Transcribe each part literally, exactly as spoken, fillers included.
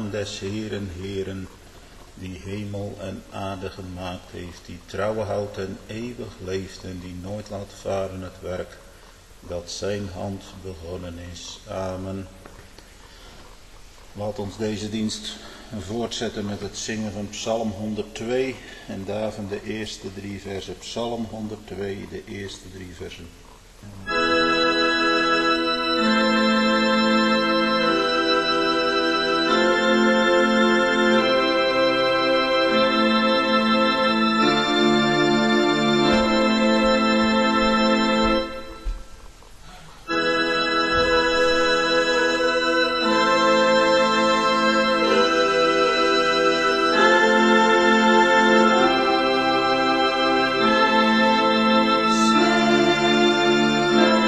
naam des Heeren, Heeren, die hemel en aarde gemaakt heeft, die trouw houdt en eeuwig leeft en die nooit laat varen het werk dat zijn hand begonnen is. Amen. Laat ons deze dienst voortzetten met het zingen van Psalm honderdtwee en daarvan de eerste drie versen. Psalm honderdtwee, de eerste drie versen. Say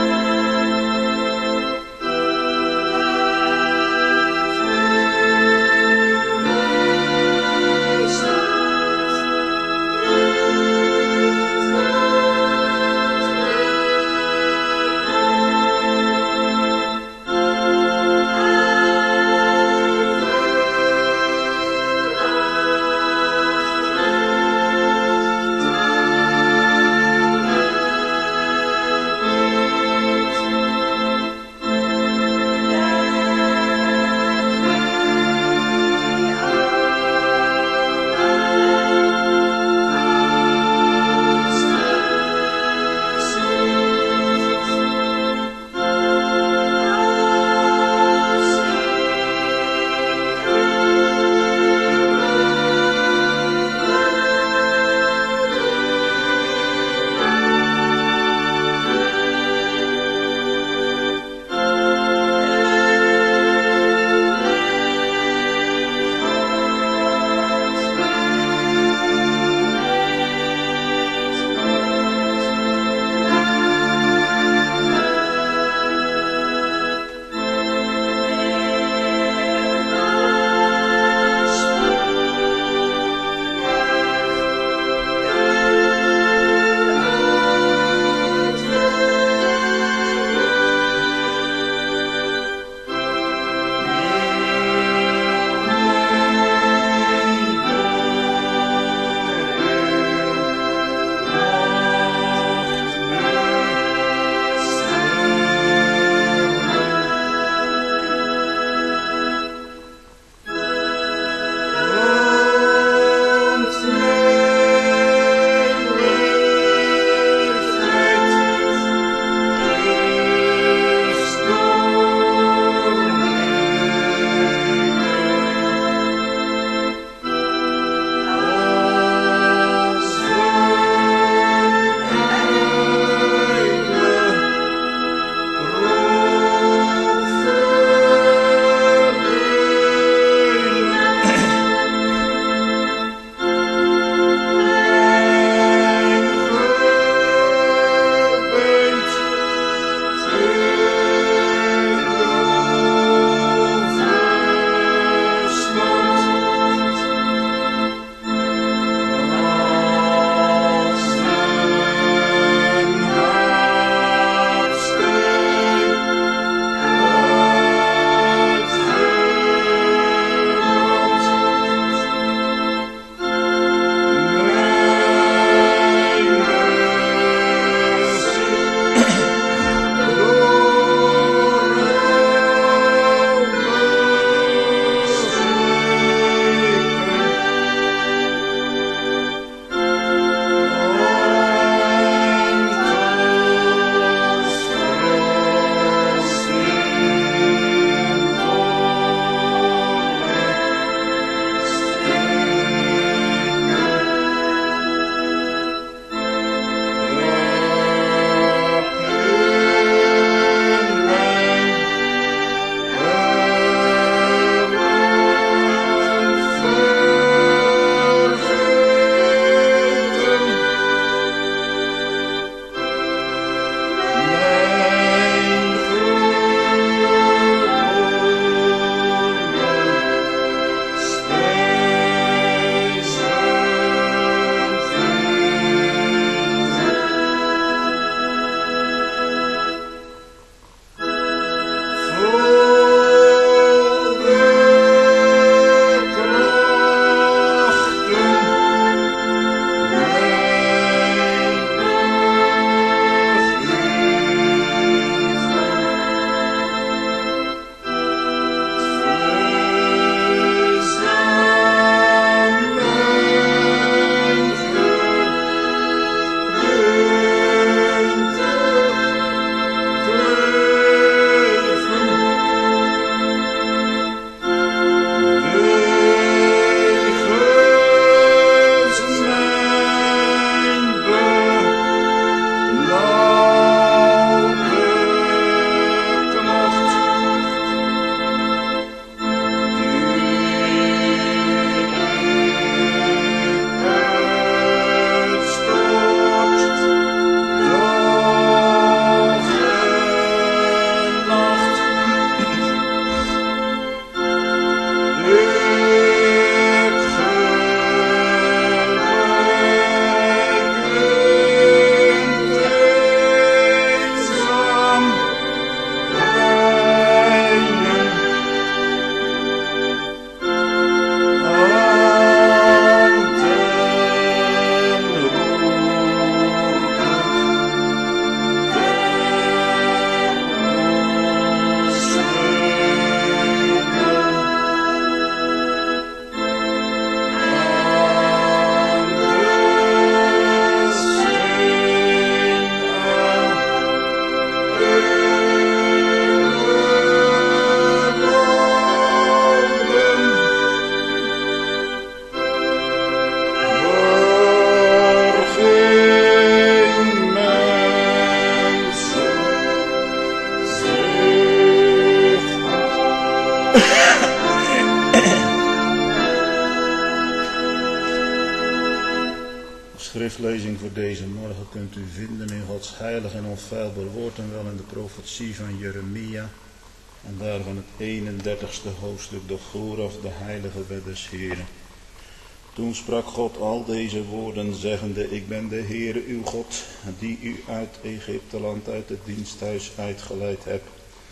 schriftlezing voor deze morgen kunt u vinden in Gods heilig en onfeilbaar woord en wel in de profetie van Jeremia. En daarvan het eenendertigste hoofdstuk, de vooraf de heilige wet des Heeren. Toen sprak God al deze woorden, zeggende: Ik ben de Heere uw God, die u uit Egypteland, uit het diensthuis uitgeleid heb.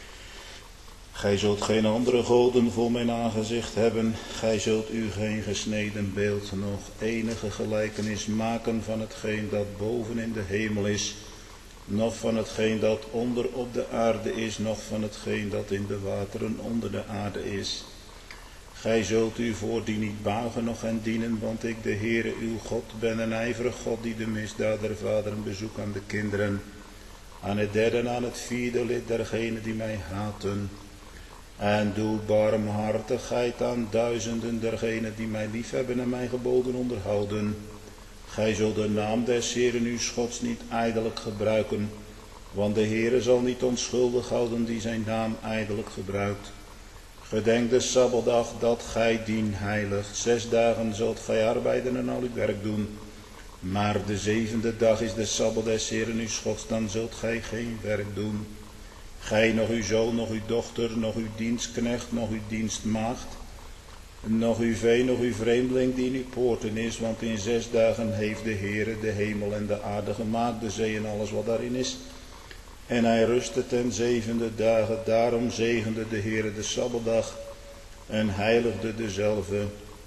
Gij zult geen andere goden voor mijn aangezicht hebben. Gij zult u geen gesneden beeld, nog enige gelijkenis maken van hetgeen dat boven in de hemel is, noch van hetgeen dat onder op de aarde is, noch van hetgeen dat in de wateren onder de aarde is. Gij zult u voor die niet buigen noch hen dienen, want ik, de Heere uw God, ben een ijverig God die de misdaad der vaderen bezoekt aan de kinderen, aan het derde en aan het vierde lid dergenen die mij haten. En doe barmhartigheid aan duizenden dergenen die mij liefhebben en mijn geboden onderhouden. Gij zult de naam des Heeren uw Gods niet ijdelijk gebruiken, want de Heere zal niet onschuldig houden die zijn naam ijdelijk gebruikt. Gedenk de Sabbatdag dat gij dien heiligt. Zes dagen zult gij arbeiden en al uw werk doen. Maar de zevende dag is de Sabbat des Heeren uw Gods, dan zult gij geen werk doen. Gij, nog uw zoon, nog uw dochter, nog uw dienstknecht, nog uw dienstmaagd, nog uw vee, nog uw vreemdeling die in uw poorten is, want in zes dagen heeft de Heere de hemel en de aarde gemaakt, de zee en alles wat daarin is. En hij rustte ten zevende dagen, daarom zegende de Heere de Sabbatdag en heiligde dezelve.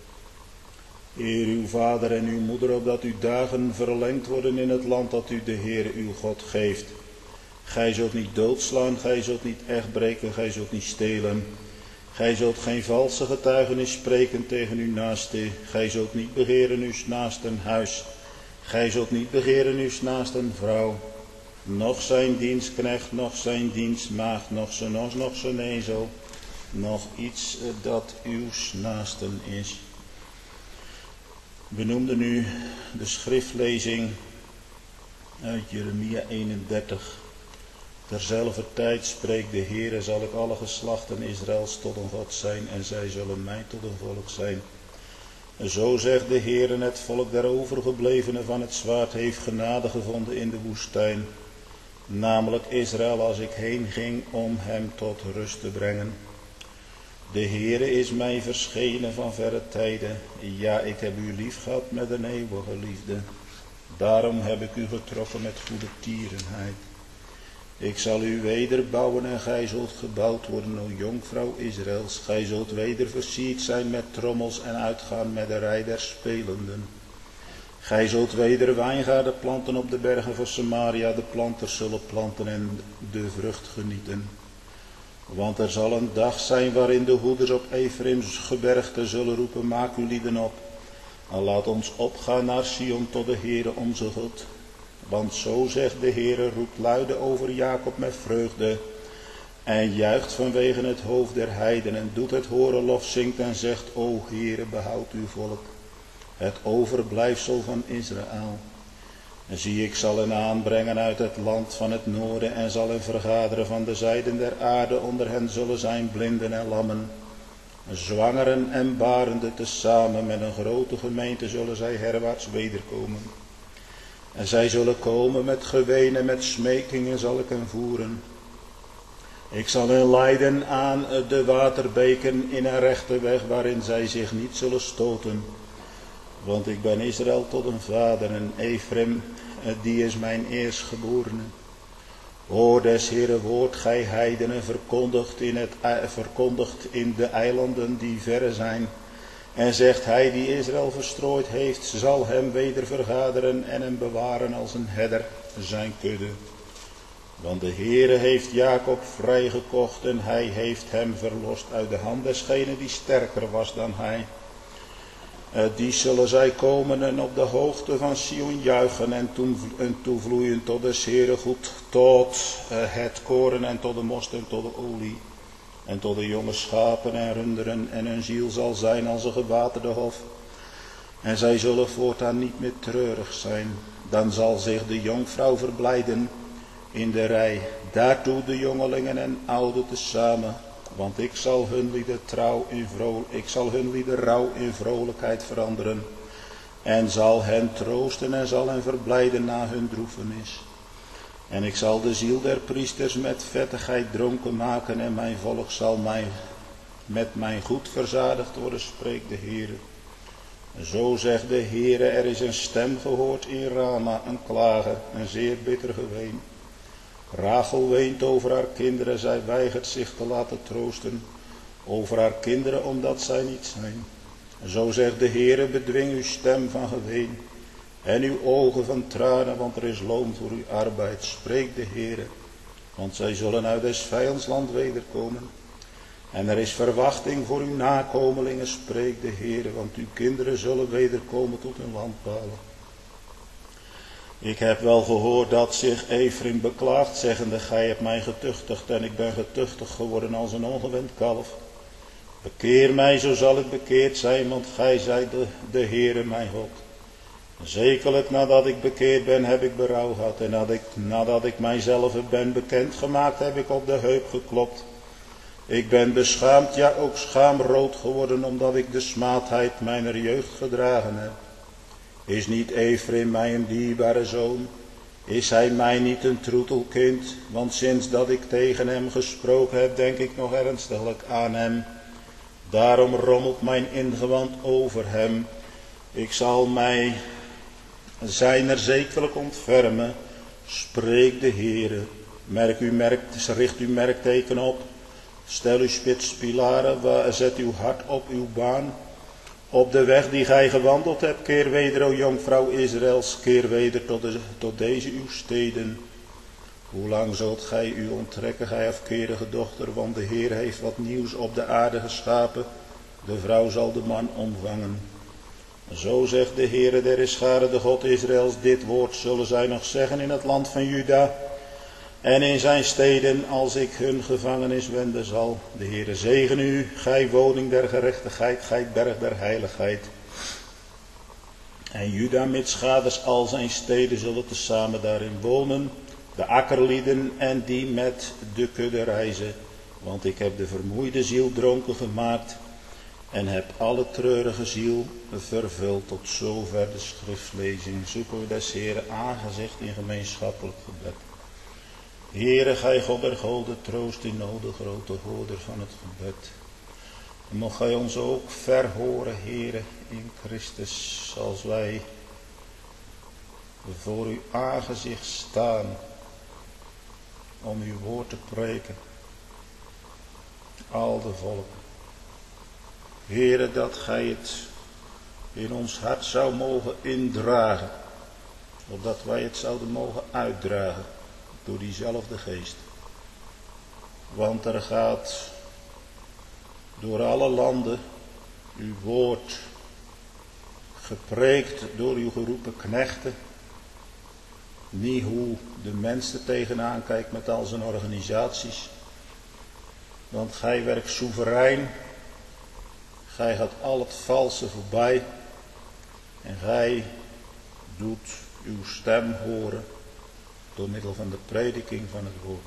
Eer uw vader en uw moeder, opdat uw dagen verlengd worden in het land dat u de Heere uw God geeft. Gij zult niet doodslaan, gij zult niet echt breken, gij zult niet stelen. Gij zult geen valse getuigenis spreken tegen uw naaste. Gij zult niet begeren uw naasten huis. Gij zult niet begeren uw naasten vrouw. Noch zijn dienstknecht, noch zijn dienstmaagd, noch zijn os, noch zijn ezel. Nog iets dat uw naasten is. We noemden nu de schriftlezing uit Jeremia eenendertig. Terzelfde tijd spreekt de Heere: zal ik alle geslachten Israëls tot een God zijn en zij zullen mij tot een volk zijn. Zo zegt de Heere: het volk der overgeblevenen van het zwaard heeft genade gevonden in de woestijn, namelijk Israël, als ik heen ging om hem tot rust te brengen. De Heere is mij verschenen van verre tijden, ja, ik heb u lief gehad met een eeuwige liefde. Daarom heb ik u getrokken met goede tierenheid. Ik zal u wederbouwen en gij zult gebouwd worden, o jonkvrouw Israëls. Gij zult weder versierd zijn met trommels en uitgaan met de rij der spelenden. Gij zult weder wijngaarden planten op de bergen van Samaria, de planters zullen planten en de vrucht genieten. Want er zal een dag zijn waarin de hoeders op Efraims gebergte zullen roepen: maak uw lieden op. En laat ons opgaan naar Sion tot de Heere onze God. Want zo zegt de Heere: roept luide over Jacob met vreugde en juicht vanwege het hoofd der heidenen, doet het horen lof, zingt en zegt: o Heere, behoud uw volk, het overblijfsel van Israël. En zie, ik zal hen aanbrengen uit het land van het noorden en zal hen vergaderen van de zijden der aarde. Onder hen zullen zijn blinden en lammen, zwangeren en barenden tezamen. Met een grote gemeente zullen zij herwaarts wederkomen. En zij zullen komen met geween en met smekingen zal ik hen voeren. Ik zal hen leiden aan de waterbeken in een rechte weg waarin zij zich niet zullen stoten. Want ik ben Israël tot een vader en Efraim, die is mijn eerstgeborene. Hoor des Heere woord, gij heidenen, verkondigt in, het, verkondigt in de eilanden die verre zijn. En zegt: hij die Israël verstrooid heeft, zal hem weder vergaderen en hem bewaren als een herder zijn kudde. Want de Heere heeft Jacob vrijgekocht en hij heeft hem verlost uit de hand desgene die sterker was dan hij. Uh, die zullen zij komen en op de hoogte van Sion juichen en, toen, en toevloeien tot des Heere goed, tot uh, het koren en tot de most en tot de olie. En tot de jonge schapen en runderen, en hun ziel zal zijn als een gewaterde hof. En zij zullen voortaan niet meer treurig zijn. Dan zal zich de jonkvrouw verblijden in de rij, daartoe de jongelingen en ouden tezamen. Want ik zal hun lieden trouw in vro- ik zal hun lieden rouw in vrolijkheid veranderen. en zal hen troosten en zal hen verblijden na hun droefenis. En ik zal de ziel der priesters met vettigheid dronken maken en mijn volk zal mij met mijn goed verzadigd worden, spreekt de Heere. Zo zegt de Heere, er is een stem gehoord in Rama, een klagen, een zeer bitter geween. Rachel weent over haar kinderen, zij weigert zich te laten troosten over haar kinderen, omdat zij niet zijn. Zo zegt de Heere, bedwing uw stem van geween en uw ogen van tranen, want er is loon voor uw arbeid, spreekt de Heere. Want zij zullen uit des vijandsland wederkomen. En er is verwachting voor uw nakomelingen, spreekt de Heere, want uw kinderen zullen wederkomen tot hun landpalen. Ik heb wel gehoord dat zich Ephraim beklaagt, zeggende, gij hebt mij getuchtigd en ik ben getuchtigd geworden als een ongewend kalf. Bekeer mij, zo zal ik bekeerd zijn, want gij zijt de, de Heere mijn God. Zekerlijk nadat ik bekeerd ben, heb ik berouw gehad. En nadat ik, nadat ik mijzelf ben bekendgemaakt, heb ik op de heup geklopt. Ik ben beschaamd, ja ook schaamrood geworden, omdat ik de smaadheid mijner jeugd gedragen heb. Is niet Ephraim mij een dierbare zoon? Is hij mij niet een troetelkind? Want sinds dat ik tegen hem gesproken heb, denk ik nog ernstiglijk aan hem. Daarom rommelt mijn ingewand over hem. Ik zal mij zijner zekerlijk ontfermen, spreekt de Heere. Merk uw merk, richt uw merkteken op. Stel uw spitspilaren, zet uw hart op uw baan. Op de weg die gij gewandeld hebt, keer weder, o jonkvrouw Israëls, keer weder tot, de, tot deze uw steden. Hoe lang zult gij u onttrekken, gij afkerige dochter, want de Heer heeft wat nieuws op de aarde geschapen. De vrouw zal de man omvangen. Zo zegt de Heere der Heerscharen, de God Israëls, dit woord zullen zij nog zeggen in het land van Juda en in zijn steden, als ik hun gevangenis wenden zal. De Heere zegen u, gij woning der gerechtigheid, gij berg der heiligheid. En Juda met schaders al zijn steden zullen tezamen daarin wonen, de akkerlieden en die met de kudde reizen. Want ik heb de vermoeide ziel dronken gemaakt en heb alle treurige ziel vervuld. Tot zover de schriftlezing. Zoeken we des Heeren aangezicht in gemeenschappelijk gebed. Heere, gij God der goden, troost in nood, de grote hoorder van het gebed. En mocht gij ons ook verhoren, Heere, in Christus, als wij voor uw aangezicht staan om uw woord te preken. Al de volken. Heere, dat gij het in ons hart zou mogen indragen, opdat wij het zouden mogen uitdragen door diezelfde geest. Want er gaat door alle landen uw woord gepreekt door uw geroepen knechten. Niet hoe de mens er tegenaan kijkt met al zijn organisaties. Want gij werkt soeverein. Gij gaat al het valse voorbij. En gij doet uw stem horen door middel van de prediking van het woord.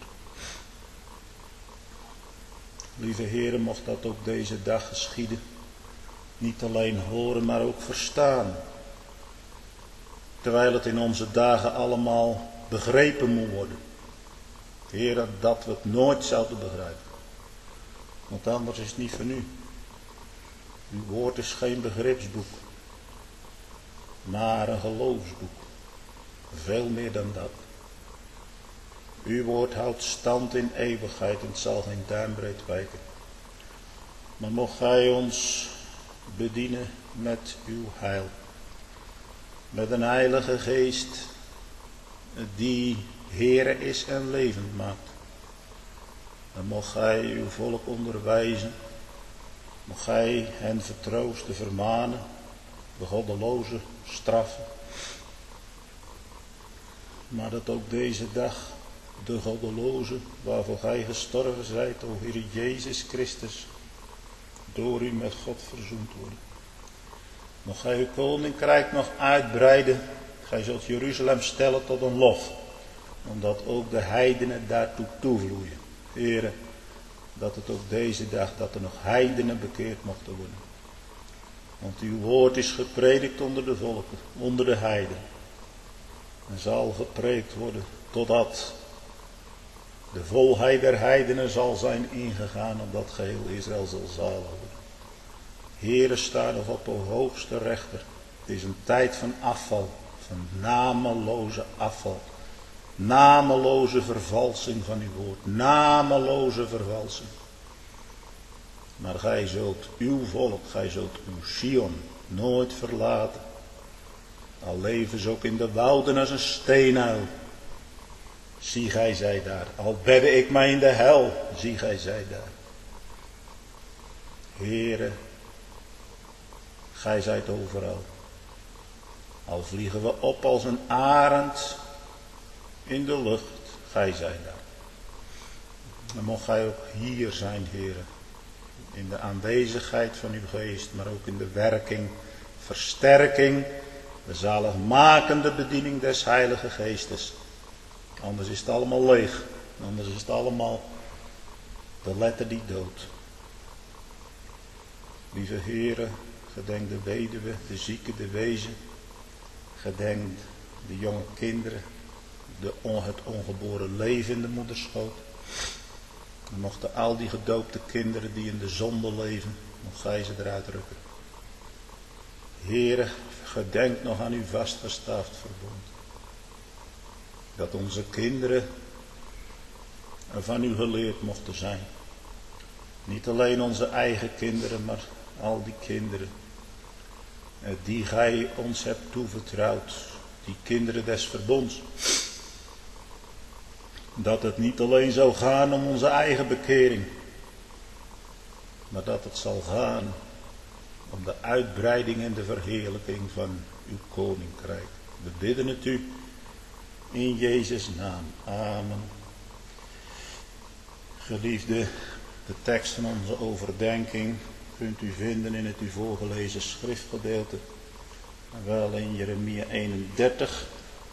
Lieve Heere, mocht dat ook deze dag geschieden. Niet alleen horen, maar ook verstaan. Terwijl het in onze dagen allemaal begrepen moet worden. Heere, dat we het nooit zouden begrijpen. Want anders is het niet van u. Uw woord is geen begripsboek, maar een geloofsboek. Veel meer dan dat. Uw woord houdt stand in eeuwigheid en het zal geen duimbreed wijken. Maar mocht gij ons bedienen met uw heil. Met een heilige geest die Heere is en levend maakt. En mocht gij uw volk onderwijzen. Mocht gij hen vertroosten, vermanen, de goddelozen straffen. Maar dat ook deze dag de goddelozen, waarvoor gij gestorven zijt, o Heer Jezus Christus, door u met God verzoend worden. Mocht gij uw koninkrijk nog uitbreiden, gij zult Jeruzalem stellen tot een lof, omdat ook de heidenen daartoe toevloeien. Heere, dat het ook deze dag, dat er nog heidenen bekeerd mochten worden. Want uw woord is gepredikt onder de volken, onder de heiden. En zal gepreekt worden totdat de volheid der heidenen zal zijn ingegaan, opdat geheel Israël zal zalig worden. Heere, sta nog op o hoogste rechter. Het is een tijd van afval, van nameloze afval. Nameloze vervalsing van uw woord. Nameloze vervalsing. Maar gij zult uw volk, gij zult uw Sion nooit verlaten. Al leven ze ook in de wouden als een steenuil. Zie gij zij daar. Al bedde ik mij in de hel, zie gij zij daar. Heere, gij zijt overal. Al vliegen we op als een arend in de lucht, gij zijt daar. En mocht gij ook hier zijn, Heere. In de aanwezigheid van uw geest, maar ook in de werking, versterking, de zaligmakende bediening des Heilige Geestes. Anders is het allemaal leeg. Anders is het allemaal de letter die doodt. Lieve Heere, gedenk de weduwe, de zieke, de wezen. Gedenk de jonge kinderen, de on, het ongeboren leven in de moederschoot. En mochten al die gedoopte kinderen die in de zonde leven, nog gij ze eruit rukken. Heere, gedenk nog aan uw vastgestaafd verbond. Dat onze kinderen van u geleerd mochten zijn. Niet alleen onze eigen kinderen, maar al die kinderen die gij ons hebt toevertrouwd. Die kinderen des verbonds. Dat het niet alleen zou gaan om onze eigen bekering. Maar dat het zal gaan om de uitbreiding en de verheerlijking van uw koninkrijk. We bidden het u in Jezus' naam. Amen. Geliefde, de tekst van onze overdenking kunt u vinden in het u voorgelezen schriftgedeelte. Wel in Jeremia eenendertig.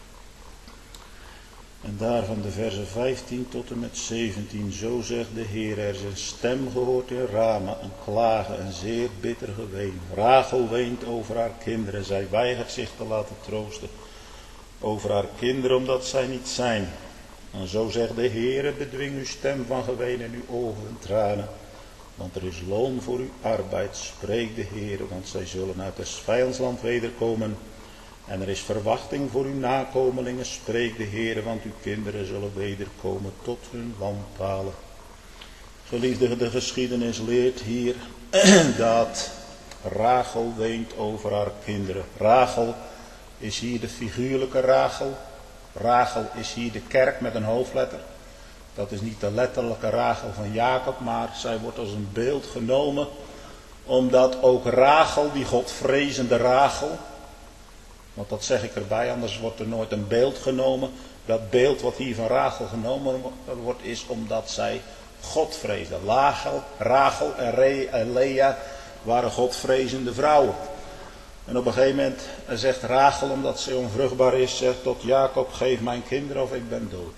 En daarvan de versen vijftien tot en met zeventien. Zo zegt de Heer, er is een stem gehoord in Rama, een klagen, een zeer bitter geween. Rachel weent over haar kinderen, zij weigert zich te laten troosten. Over haar kinderen, omdat zij niet zijn. En zo zegt de Heer, bedwing uw stem van geween en uw ogen en tranen. Want er is loon voor uw arbeid, spreekt de Heer, want zij zullen uit het vijandsland wederkomen. En er is verwachting voor uw nakomelingen, spreekt de Heer, want uw kinderen zullen wederkomen tot hun landpalen. Geliefde, de geschiedenis leert hier dat Rachel weent over haar kinderen. Rachel is hier de figuurlijke Rachel. Rachel is hier de kerk met een hoofdletter. Dat is niet de letterlijke Rachel van Jacob, maar zij wordt als een beeld genomen. Omdat ook Rachel, die godvrezende Rachel, want dat zeg ik erbij, anders wordt er nooit een beeld genomen. Dat beeld wat hier van Rachel genomen wordt, is omdat zij God vreesde. Rachel, Rachel en, Re, en Lea waren godvrezende vrouwen. En op een gegeven moment zegt Rachel, omdat ze onvruchtbaar is, zegt tot Jacob, geef mijn kinderen of ik ben dood.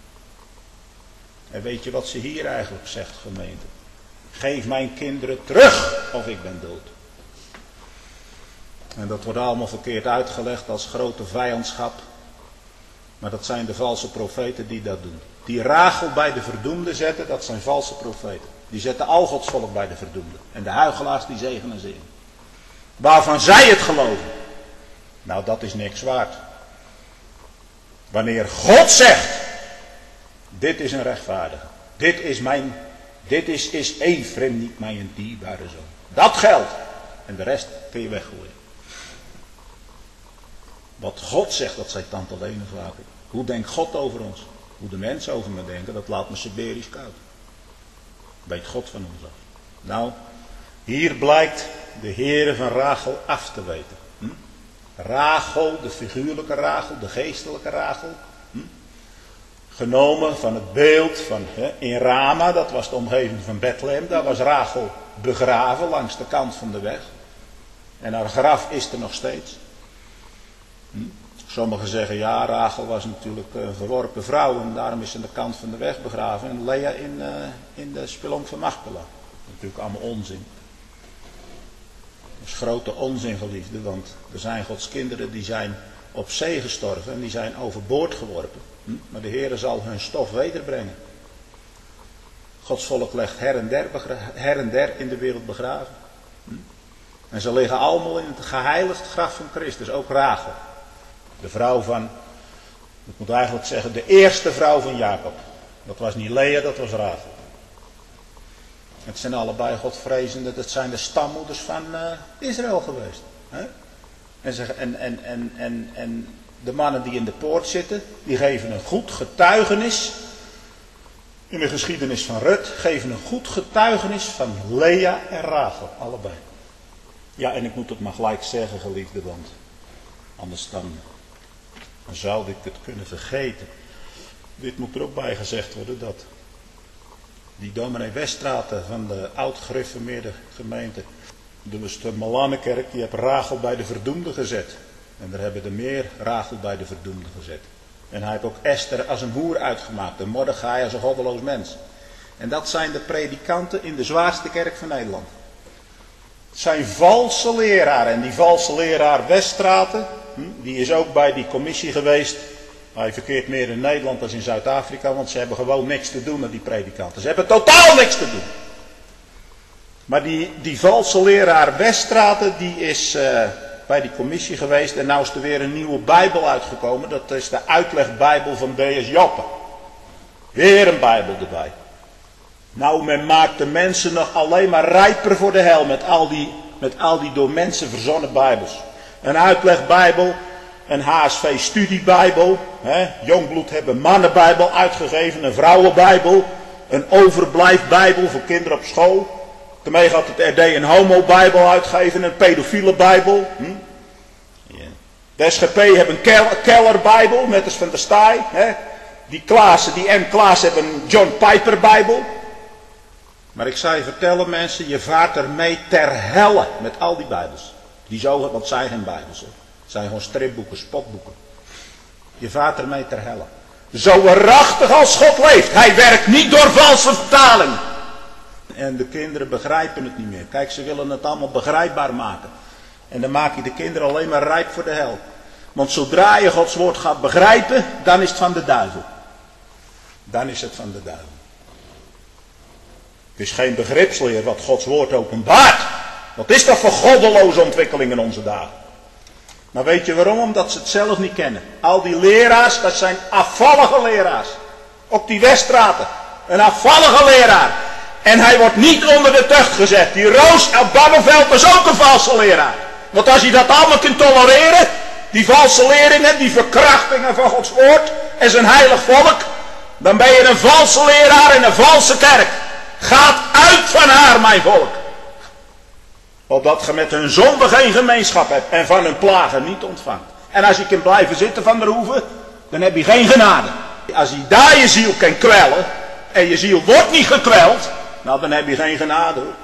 En weet je wat ze hier eigenlijk zegt, gemeente? Geef mijn kinderen terug of ik ben dood. En dat wordt allemaal verkeerd uitgelegd als grote vijandschap. Maar dat zijn de valse profeten die dat doen. Die Rachel bij de verdoemden zetten, dat zijn valse profeten. Die zetten al Gods volk bij de verdoemden. En de huichelaars die zegenen ze in. Waarvan zij het geloven. Nou, dat is niks waard. Wanneer God zegt, dit is een rechtvaardige. Dit is mijn, dit is, is Efrem niet mijn dierbare zoon. Dat geldt. En de rest kun je weggooien. Wat God zegt, dat zei tante Lene vaker. Hoe denkt God over ons? Hoe de mensen over me denken, dat laat me Siberisch koud. Weet God van ons af. Nou, hier blijkt de Heere van Rachel af te weten. Hm? Rachel, de figuurlijke Rachel, de geestelijke Rachel. Hm? Genomen van het beeld van hè, in Rama, dat was de omgeving van Bethlehem. Daar was Rachel begraven langs de kant van de weg. En haar graf is er nog steeds. Hm? Sommigen zeggen, ja, Rachel was natuurlijk een verworpen vrouw en daarom is ze aan de kant van de weg begraven. En Lea in, uh, in de spelonk van Machpela. Natuurlijk allemaal onzin. Dat is grote onzin, geliefde, want er zijn Gods kinderen die zijn op zee gestorven en die zijn overboord geworpen. Hm? Maar de Heere zal hun stof wederbrengen. Gods volk ligt her en der, her en der in de wereld begraven. Hm? En ze liggen allemaal in het geheiligd graf van Christus, ook Rachel. De vrouw van, ik moet eigenlijk zeggen, de eerste vrouw van Jacob. Dat was niet Lea, dat was Rachel. Het zijn allebei Godvrezende, dat zijn de stammoeders van uh, Israël geweest. Hè? En, ze, en, en, en, en, en de mannen die in de poort zitten, die geven een goed getuigenis. In de geschiedenis van Rut geven een goed getuigenis van Lea en Rachel, allebei. Ja, en ik moet het maar gelijk zeggen, geliefde, want anders dan, dan zou ik het kunnen vergeten. Dit moet er ook bij gezegd worden, dat die dominee Weststraten van de oud-gereformeerde gemeente, dus de Malanenkerk, die heeft Rachel bij de verdoemde gezet. En daar hebben er meer Rachel bij de verdoemde gezet. En hij heeft ook Esther als een hoer uitgemaakt, en Mordechai als een goddeloos mens. En dat zijn de predikanten in de zwaarste kerk van Nederland. Het zijn valse leraren. En die valse leraar Weststraten, die is ook bij die commissie geweest. Hij verkeert meer in Nederland dan in Zuid-Afrika, want ze hebben gewoon niks te doen met die predikanten. Ze hebben totaal niks te doen. Maar die, die valse leraar Weststraten, die is uh, bij die commissie geweest. En nou is er weer een nieuwe Bijbel uitgekomen. Dat is de uitlegbijbel van D S Joppe. Weer een Bijbel erbij. Nou, men maakt de mensen nog alleen maar rijper voor de hel met al die, met al die door mensen verzonnen Bijbels. Een uitlegbijbel, een H S V-studiebijbel. Jongbloed hebben een mannenbijbel uitgegeven, een vrouwenbijbel, een overblijfbijbel voor kinderen op school. Daarmee gaat het R D een homo-bijbel uitgeven, een pedofiele bijbel. Hm? Yeah. De S G P hebben een Keller, Kellerbijbel, net als van de Staaij. Die Klaassen, die M. Klaas hebben een John Piper bijbel. Maar ik zou je vertellen, mensen, je vaart ermee ter helle met al die bijbels. Die zo, want het zijn geen bijbels. Hè. Het zijn gewoon stripboeken, spotboeken. Je vaart ermee ter helle. Zo waarachtig als God leeft. Hij werkt niet door valse vertalingen. En de kinderen begrijpen het niet meer. Kijk, ze willen het allemaal begrijpbaar maken. En dan maak je de kinderen alleen maar rijp voor de hel. Want zodra je Gods woord gaat begrijpen, dan is het van de duivel. Dan is het van de duivel. Het is geen begripsleer wat Gods woord openbaart. Wat is dat voor goddeloze ontwikkeling in onze dagen? Maar weet je waarom? Omdat ze het zelf niet kennen. Al die leraars, dat zijn afvallige leraars. Ook die Weststraten. Een afvallige leraar. En hij wordt niet onder de tucht gezet. Die Roos uit Barneveld is ook een valse leraar. Want als je dat allemaal kunt tolereren, die valse leringen, die verkrachtingen van Gods woord en zijn heilig volk, dan ben je een valse leraar in een valse kerk. Gaat uit van haar, mijn volk. Opdat je met hun zonde geen gemeenschap hebt en van hun plagen niet ontvangt. En als je kunt blijven zitten van de hoeve, dan heb je geen genade. Als je daar je ziel kan kwellen, en je ziel wordt niet gekweld, nou dan heb je geen genade hoor.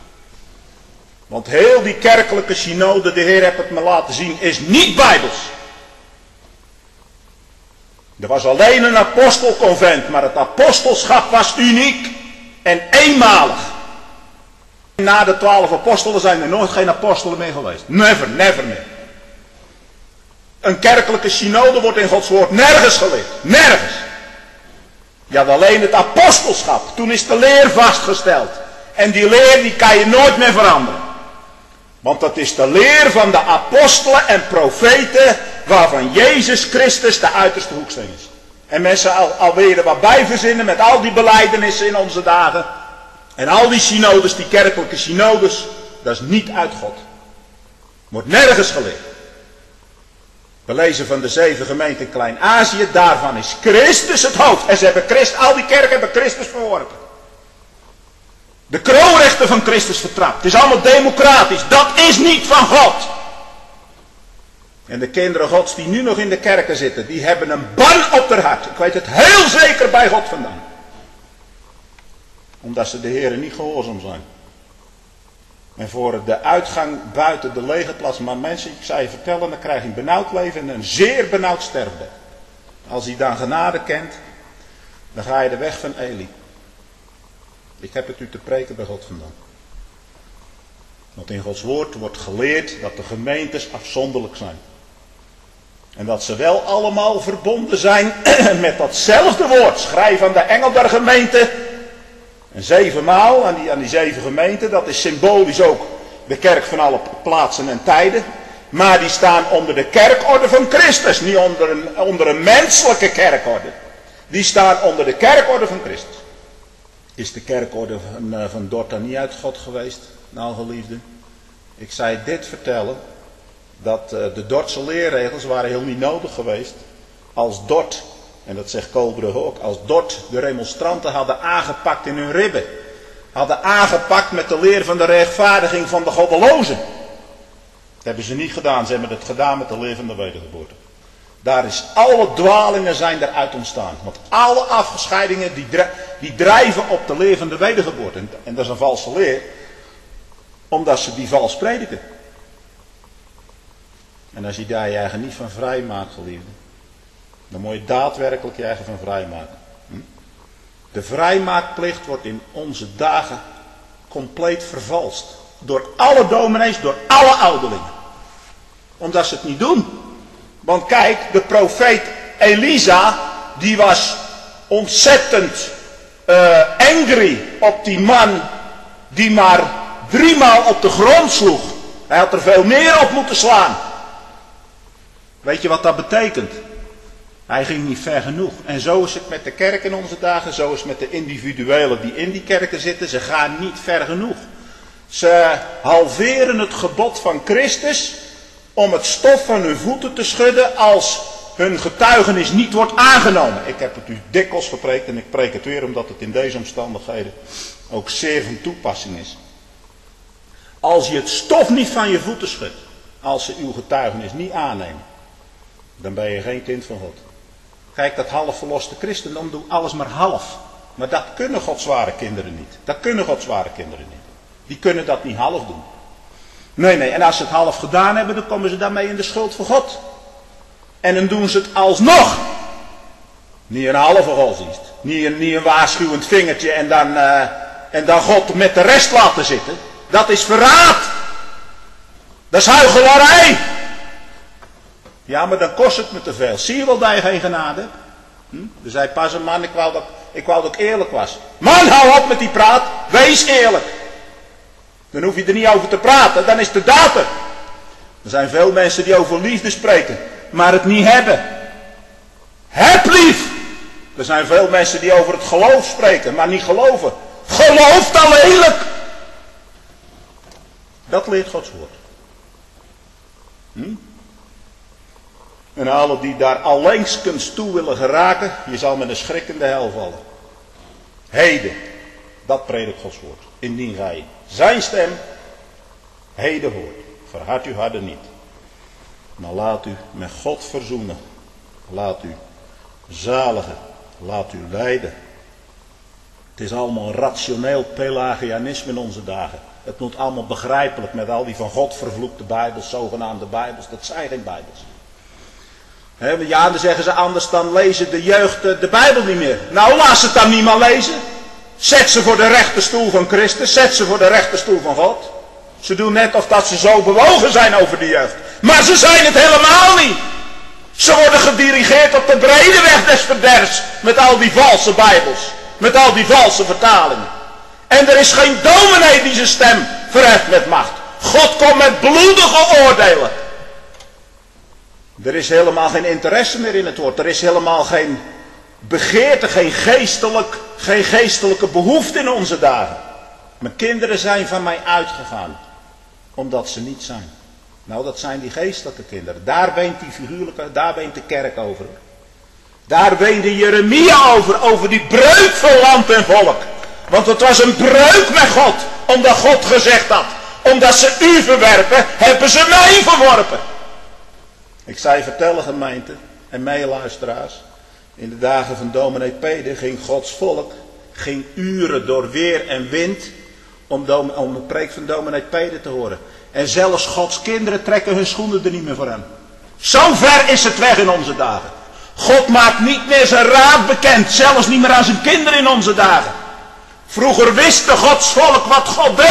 Want heel die kerkelijke synode, de Heer heeft het me laten zien, is niet bijbels. Er was alleen een apostelconvent, maar het apostelschap was uniek en eenmalig. Na de twaalf apostelen zijn er nooit geen apostelen meer geweest. Never, never meer. Een kerkelijke synode wordt in Gods woord nergens geleerd. Nergens. Ja, alleen het apostelschap. Toen is de leer vastgesteld. En die leer die kan je nooit meer veranderen. Want dat is de leer van de apostelen en profeten, waarvan Jezus Christus de uiterste hoeksteen is. En mensen al, alweer er wat bij verzinnen met al die belijdenissen in onze dagen. En al die synodes, die kerkelijke synodes, dat is niet uit God. Wordt nergens geleerd. We lezen van de zeven gemeenten in Klein-Azië, daarvan is Christus het hoofd. En ze hebben Christus, al die kerken hebben Christus verworpen. De kroonrechten van Christus vertrapt. Het is allemaal democratisch. Dat is niet van God. En de kinderen Gods die nu nog in de kerken zitten, die hebben een ban op haar hart. Ik weet het heel zeker bij God vandaan. Omdat ze de Heer niet gehoorzaam zijn. En voor de uitgang buiten de legerplaats. Maar mensen, ik zou je vertellen, dan krijg je een benauwd leven en een zeer benauwd sterfbed. Als je dan genade kent, dan ga je de weg van Eli. Ik heb het u te preken bij God vandaan. Want in Gods woord wordt geleerd dat de gemeentes afzonderlijk zijn. En dat ze wel allemaal verbonden zijn met datzelfde woord. Schrijf aan de engel der gemeente. En zevenmaal aan die, aan die zeven gemeenten. Dat is symbolisch ook de kerk van alle plaatsen en tijden. Maar die staan onder de kerkorde van Christus. Niet onder een, onder een menselijke kerkorde. Die staan onder de kerkorde van Christus. Is de kerkorde van, van Dordt niet uit God geweest? Nou geliefde. Ik zei dit vertellen. Dat uh, de Dordtse leerregels waren heel niet nodig geweest. Als Dordt, en dat zegt Kolbrugge ook. Als Dordt de remonstranten hadden aangepakt in hun ribben. Hadden aangepakt met de leer van de rechtvaardiging van de goddelozen. Dat hebben ze niet gedaan. Ze hebben het gedaan met de leer van de wedergeboorte. Daar is alle dwalingen zijn eruit ontstaan. Want alle afgescheidingen die, die drijven op de leer van de wedergeboorte. En, en dat is een valse leer. Omdat ze die vals prediken. En als je daar je eigen niet van vrij maakt, geliefde. Dan moet je daadwerkelijk je eigen van vrij maken. Hm? De vrijmaakplicht wordt in onze dagen compleet vervalst. Door alle dominees, door alle ouderlingen. Omdat ze het niet doen. Want kijk, de profeet Elisa, die was ontzettend uh, angry op die man die maar driemaal op de grond sloeg. Hij had er veel meer op moeten slaan. Weet je wat dat betekent? Hij ging niet ver genoeg. En zo is het met de kerk in onze dagen, zo is het met de individuelen die in die kerken zitten. Ze gaan niet ver genoeg. Ze halveren het gebod van Christus om het stof van hun voeten te schudden als hun getuigenis niet wordt aangenomen. Ik heb het u dikwijls gepreekt en ik preek het weer omdat het in deze omstandigheden ook zeer van toepassing is. Als je het stof niet van je voeten schudt, als ze uw getuigenis niet aannemen, dan ben je geen kind van God. Kijk, dat half verloste christendom doet alles maar half. Maar dat kunnen Godzware kinderen niet. Dat kunnen Godzware kinderen niet. Die kunnen dat niet half doen. Nee, nee, en als ze het half gedaan hebben, dan komen ze daarmee in de schuld voor God. En dan doen ze het alsnog. Niet een halve godsdienst. Niet een, niet een waarschuwend vingertje en dan, uh, en dan God met de rest laten zitten. Dat is verraad. Dat is huichelarij. Ja, maar dan kost het me te veel. Zie je wel dat je geen genade hebt? Hm? Er zei pas een man, ik wou, dat, ik wou dat ik eerlijk was. Man, hou op met die praat. Wees eerlijk. Dan hoef je er niet over te praten, dan is het de datum. Er zijn veel mensen die over liefde spreken, maar het niet hebben. Heb lief! Er zijn veel mensen die over het geloof spreken, maar niet geloven. Gelooft alleenlijk! Dat leert Gods woord. Hm? En alle die daar allengskens toe willen geraken, je zal met een schrik in de hel vallen. Heden, dat predikt Gods woord. Indien gij zijn stem heden hoort, verhard uw harten niet. Maar laat u met God verzoenen. Laat u zaligen. Laat u leiden. Het is allemaal een rationeel pelagianisme in onze dagen. Het moet allemaal begrijpelijk met al die van God vervloekte Bijbels, zogenaamde Bijbels. Dat zijn geen Bijbels. He, ja, dan zeggen ze anders, dan lezen de jeugd de Bijbel niet meer. Nou, laat ze het dan niet meer lezen. Zet ze voor de rechterstoel van Christus. Zet ze voor de rechterstoel van God. Ze doen net of dat ze zo bewogen zijn over de jeugd. Maar ze zijn het helemaal niet. Ze worden gedirigeerd op de brede weg des verderfs. Met al die valse Bijbels. Met al die valse vertalingen. En er is geen dominee die zijn stem verheft met macht. God komt met bloedige oordelen. Er is helemaal geen interesse meer in het woord. Er is helemaal geen begeerte, geen, geestelijk, geen geestelijke behoefte in onze dagen. Mijn kinderen zijn van mij uitgegaan. Omdat ze niet zijn. Nou, dat zijn die geestelijke kinderen. Daar weent die figuurlijke, daar weent de kerk over. Daar weende Jeremia over, over die breuk van land en volk. Want het was een breuk met God, omdat God gezegd had. Omdat ze u verwerpen, hebben ze mij verworpen. Ik zei vertellen gemeente en meeluisteraars. In de dagen van dominee Peder ging Gods volk, ging uren door weer en wind om, dom, om de preek van dominee Peder te horen. En zelfs Gods kinderen trekken hun schoenen er niet meer voor hem. Zo ver is het weg in onze dagen. God maakt niet meer zijn raad bekend, zelfs niet meer aan zijn kinderen in onze dagen. Vroeger wist de Gods volk wat God deed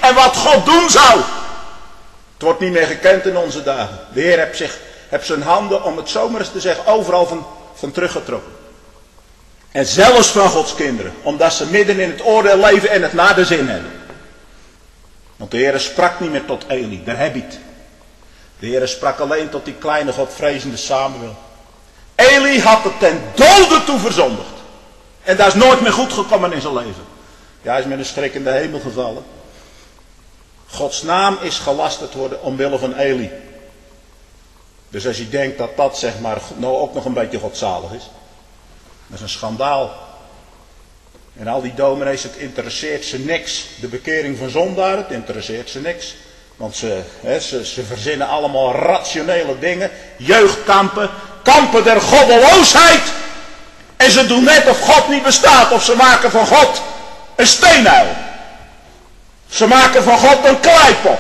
en wat God doen zou. Het wordt niet meer gekend in onze dagen. De Heer heeft, zich, heeft zijn handen, om het zomaar eens te zeggen, overal van, van teruggetrokken. En zelfs van Gods kinderen. Omdat ze midden in het oordeel leven en het naar de zin hebben. Want de Heer sprak niet meer tot Eli, daar heb je het. De Heer sprak alleen tot die kleine godvrezende Samuel. Eli had het ten dode toe verzondigd. En dat is nooit meer goed gekomen in zijn leven. Ja, hij is met een schrik in de hemel gevallen. Gods naam is gelasterd worden omwille van Eli. Dus als je denkt dat dat zeg maar nou ook nog een beetje godzalig is. Dat is een schandaal. En al die dominees, het interesseert ze niks. De bekering van zondaren, het interesseert ze niks. Want ze, he, ze, ze verzinnen allemaal rationele dingen. Jeugdkampen, kampen der goddeloosheid. En ze doen net of God niet bestaat. Of ze maken van God een steenuil. Ze maken van God een kleipop.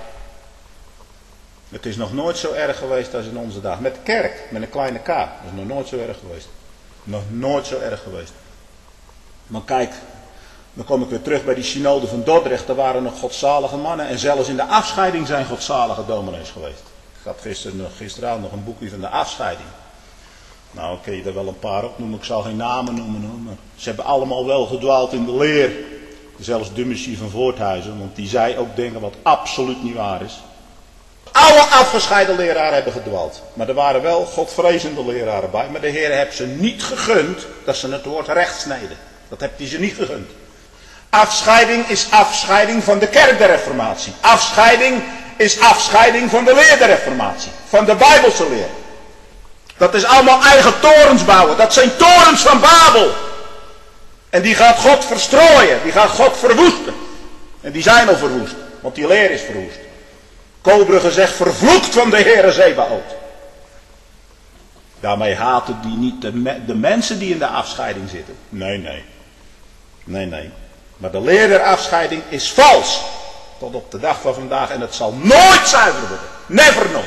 Het is nog nooit zo erg geweest als in onze dagen. Met de kerk, met een kleine k. Dat is nog nooit zo erg geweest. Nog nooit zo erg geweest. Maar kijk, dan kom ik weer terug bij die synode van Dordrecht. Er waren nog godzalige mannen. En zelfs in de afscheiding zijn godzalige dominees geweest. Ik had gisteren, gisteravond nog een boekje van de afscheiding. Nou, kun je er wel een paar opnoemen. Ik zal geen namen noemen. Maar ze hebben allemaal wel gedwaald in de leer. Zelfs Dummesje van Voorthuizen. Want die zei ook dingen wat absoluut niet waar is. Alle afgescheiden leraren hebben gedwaald. Maar er waren wel godvrezende leraren bij. Maar de Heer heeft ze niet gegund dat ze het woord recht snijden. Dat heeft hij ze niet gegund. Afscheiding is afscheiding van de kerk der Reformatie. Afscheiding is afscheiding van de leer der Reformatie. Van de Bijbelse leer. Dat is allemaal eigen torens bouwen. Dat zijn torens van Babel. En die gaat God verstrooien. Die gaat God verwoesten. En die zijn al verwoest. Want die leer is verwoest. Kobrugge zegt vervloekt van de Heere Zebaoth. Daarmee haten die niet de, me- de mensen die in de afscheiding zitten. Nee, nee. Nee, nee. Maar de leer der afscheiding is vals. Tot op de dag van vandaag. En het zal nooit zuiver worden. Never nooit.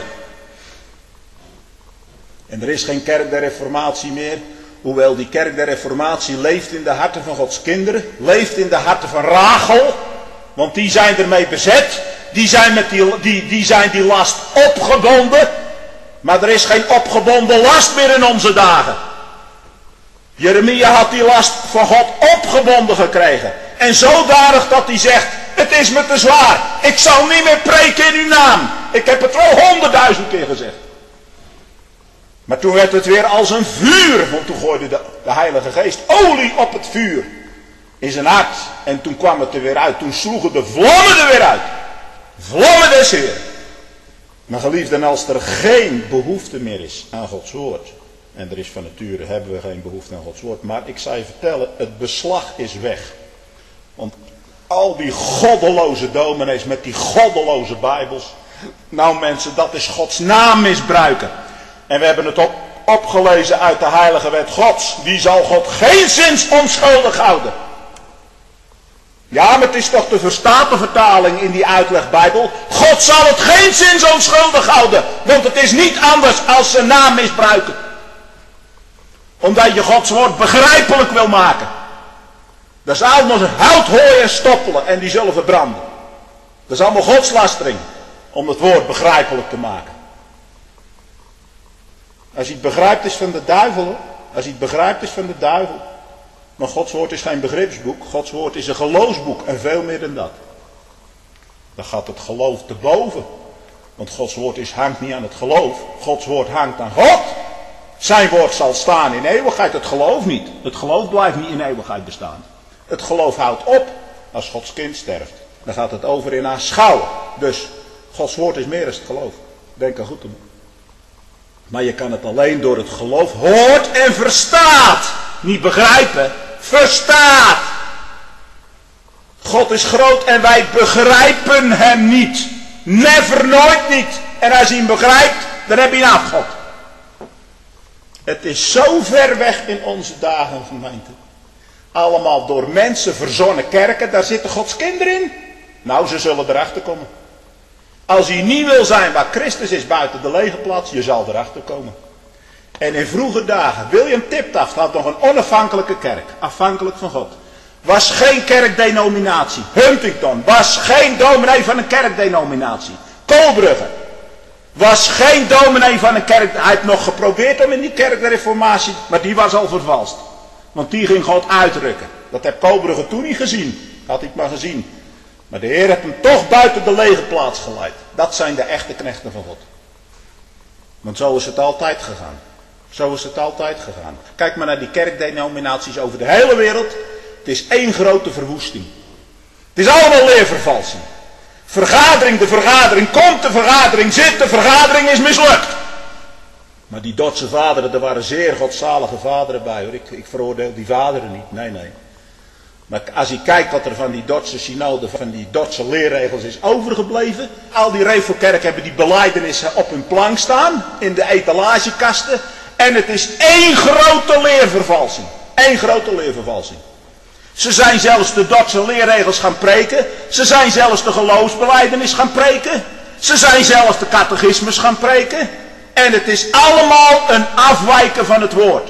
En er is geen kerk der Reformatie meer. Hoewel die kerk der Reformatie leeft in de harten van Gods kinderen. Leeft in de harten van Rachel. Want die zijn ermee bezet. Die zijn, met die, die, die zijn die last opgebonden. Maar er is geen opgebonden last meer in onze dagen. Jeremia had die last van God opgebonden gekregen. En zodanig dat hij zegt, het is me te zwaar. Ik zal niet meer preken in uw naam. Ik heb het wel honderdduizend keer gezegd. Maar toen werd het weer als een vuur. Want toen gooide de, de Heilige Geest olie op het vuur. In zijn hart. En toen kwam het er weer uit. Toen sloegen de vlammen er weer uit. Vlammen des Heer. Maar geliefden, als er geen behoefte meer is aan Gods woord. En er is van nature, hebben we geen behoefte aan Gods woord. Maar ik zal je vertellen, het beslag is weg. Want al die goddeloze dominees met die goddeloze bijbels. Nou mensen, dat is Gods naam misbruiken. En we hebben het op, opgelezen uit de heilige wet Gods. Die zal God geenszins onschuldig houden. Ja, maar het is toch de Verstatenvertaling in die uitlegbijbel. God zal het geenszins onschuldig houden. Want het is niet anders als zijn naam misbruiken. Omdat je Gods woord begrijpelijk wil maken. Dat is allemaal hout, hooi en stoppelen en die zullen verbranden. Dat is allemaal godslastering. Om het woord begrijpelijk te maken. Als je het begrijpt is van de duivel. Als je het begrijpt is van de duivel. Maar Gods woord is geen begripsboek. Gods woord is een geloofsboek. En veel meer dan dat. Dan gaat het geloof te boven. Want Gods woord is, hangt niet aan het geloof. Gods woord hangt aan God. Zijn woord zal staan in eeuwigheid. Het geloof niet. Het geloof blijft niet in eeuwigheid bestaan. Het geloof houdt op als Gods kind sterft. Dan gaat het over in aanschouwen. Dus Gods woord is meer dan het geloof. Denk er goed om. Maar je kan het alleen door het geloof hoort en verstaat. Niet begrijpen, verstaat. God is groot en wij begrijpen hem niet. Never, nooit niet. En als je hem begrijpt, dan heb je een afgod. Het is zo ver weg in onze dagen, gemeente. Allemaal door mensen verzonnen kerken, daar zitten Gods kinderen in. Nou, ze zullen erachter komen. Als je niet wil zijn waar Christus is buiten de lege plaats, je zal erachter komen. En in vroege dagen, William Tiptaft had nog een onafhankelijke kerk, afhankelijk van God. Was geen kerkdenominatie. Huntington was geen dominee van een kerkdenominatie. Koolbrugge was geen dominee van een kerk. Hij heeft nog geprobeerd om in die kerk de reformatie, maar die was al vervalst. Want die ging God uitrukken. Dat heb Koolbrugge toen niet gezien. Had hij het maar gezien. Maar de Heer heeft hem toch buiten de lege plaats geleid. Dat zijn de echte knechten van God. Want zo is het altijd gegaan. Zo is het altijd gegaan. Kijk maar naar die kerkdenominaties over de hele wereld. Het is één grote verwoesting. Het is allemaal leervervalsing. Vergadering, de vergadering, komt de vergadering, zit de vergadering, is mislukt. Maar die Dordtse vaderen, er waren zeer godzalige vaderen bij hoor. Ik, ik veroordeel die vaderen niet, nee, nee. Maar als je kijkt wat er van die Dordtse synode, van die Dordtse leerregels is overgebleven. Al die Revelkerken hebben die belijdenissen op hun plank staan, in de etalagekasten. En het is één grote leervervalsing. Eén grote leervervalsing. Ze zijn zelfs de Dordtse leerregels gaan preken. Ze zijn zelfs de geloofsbelijdenis gaan preken. Ze zijn zelfs de catechismus gaan preken. En het is allemaal een afwijken van het woord.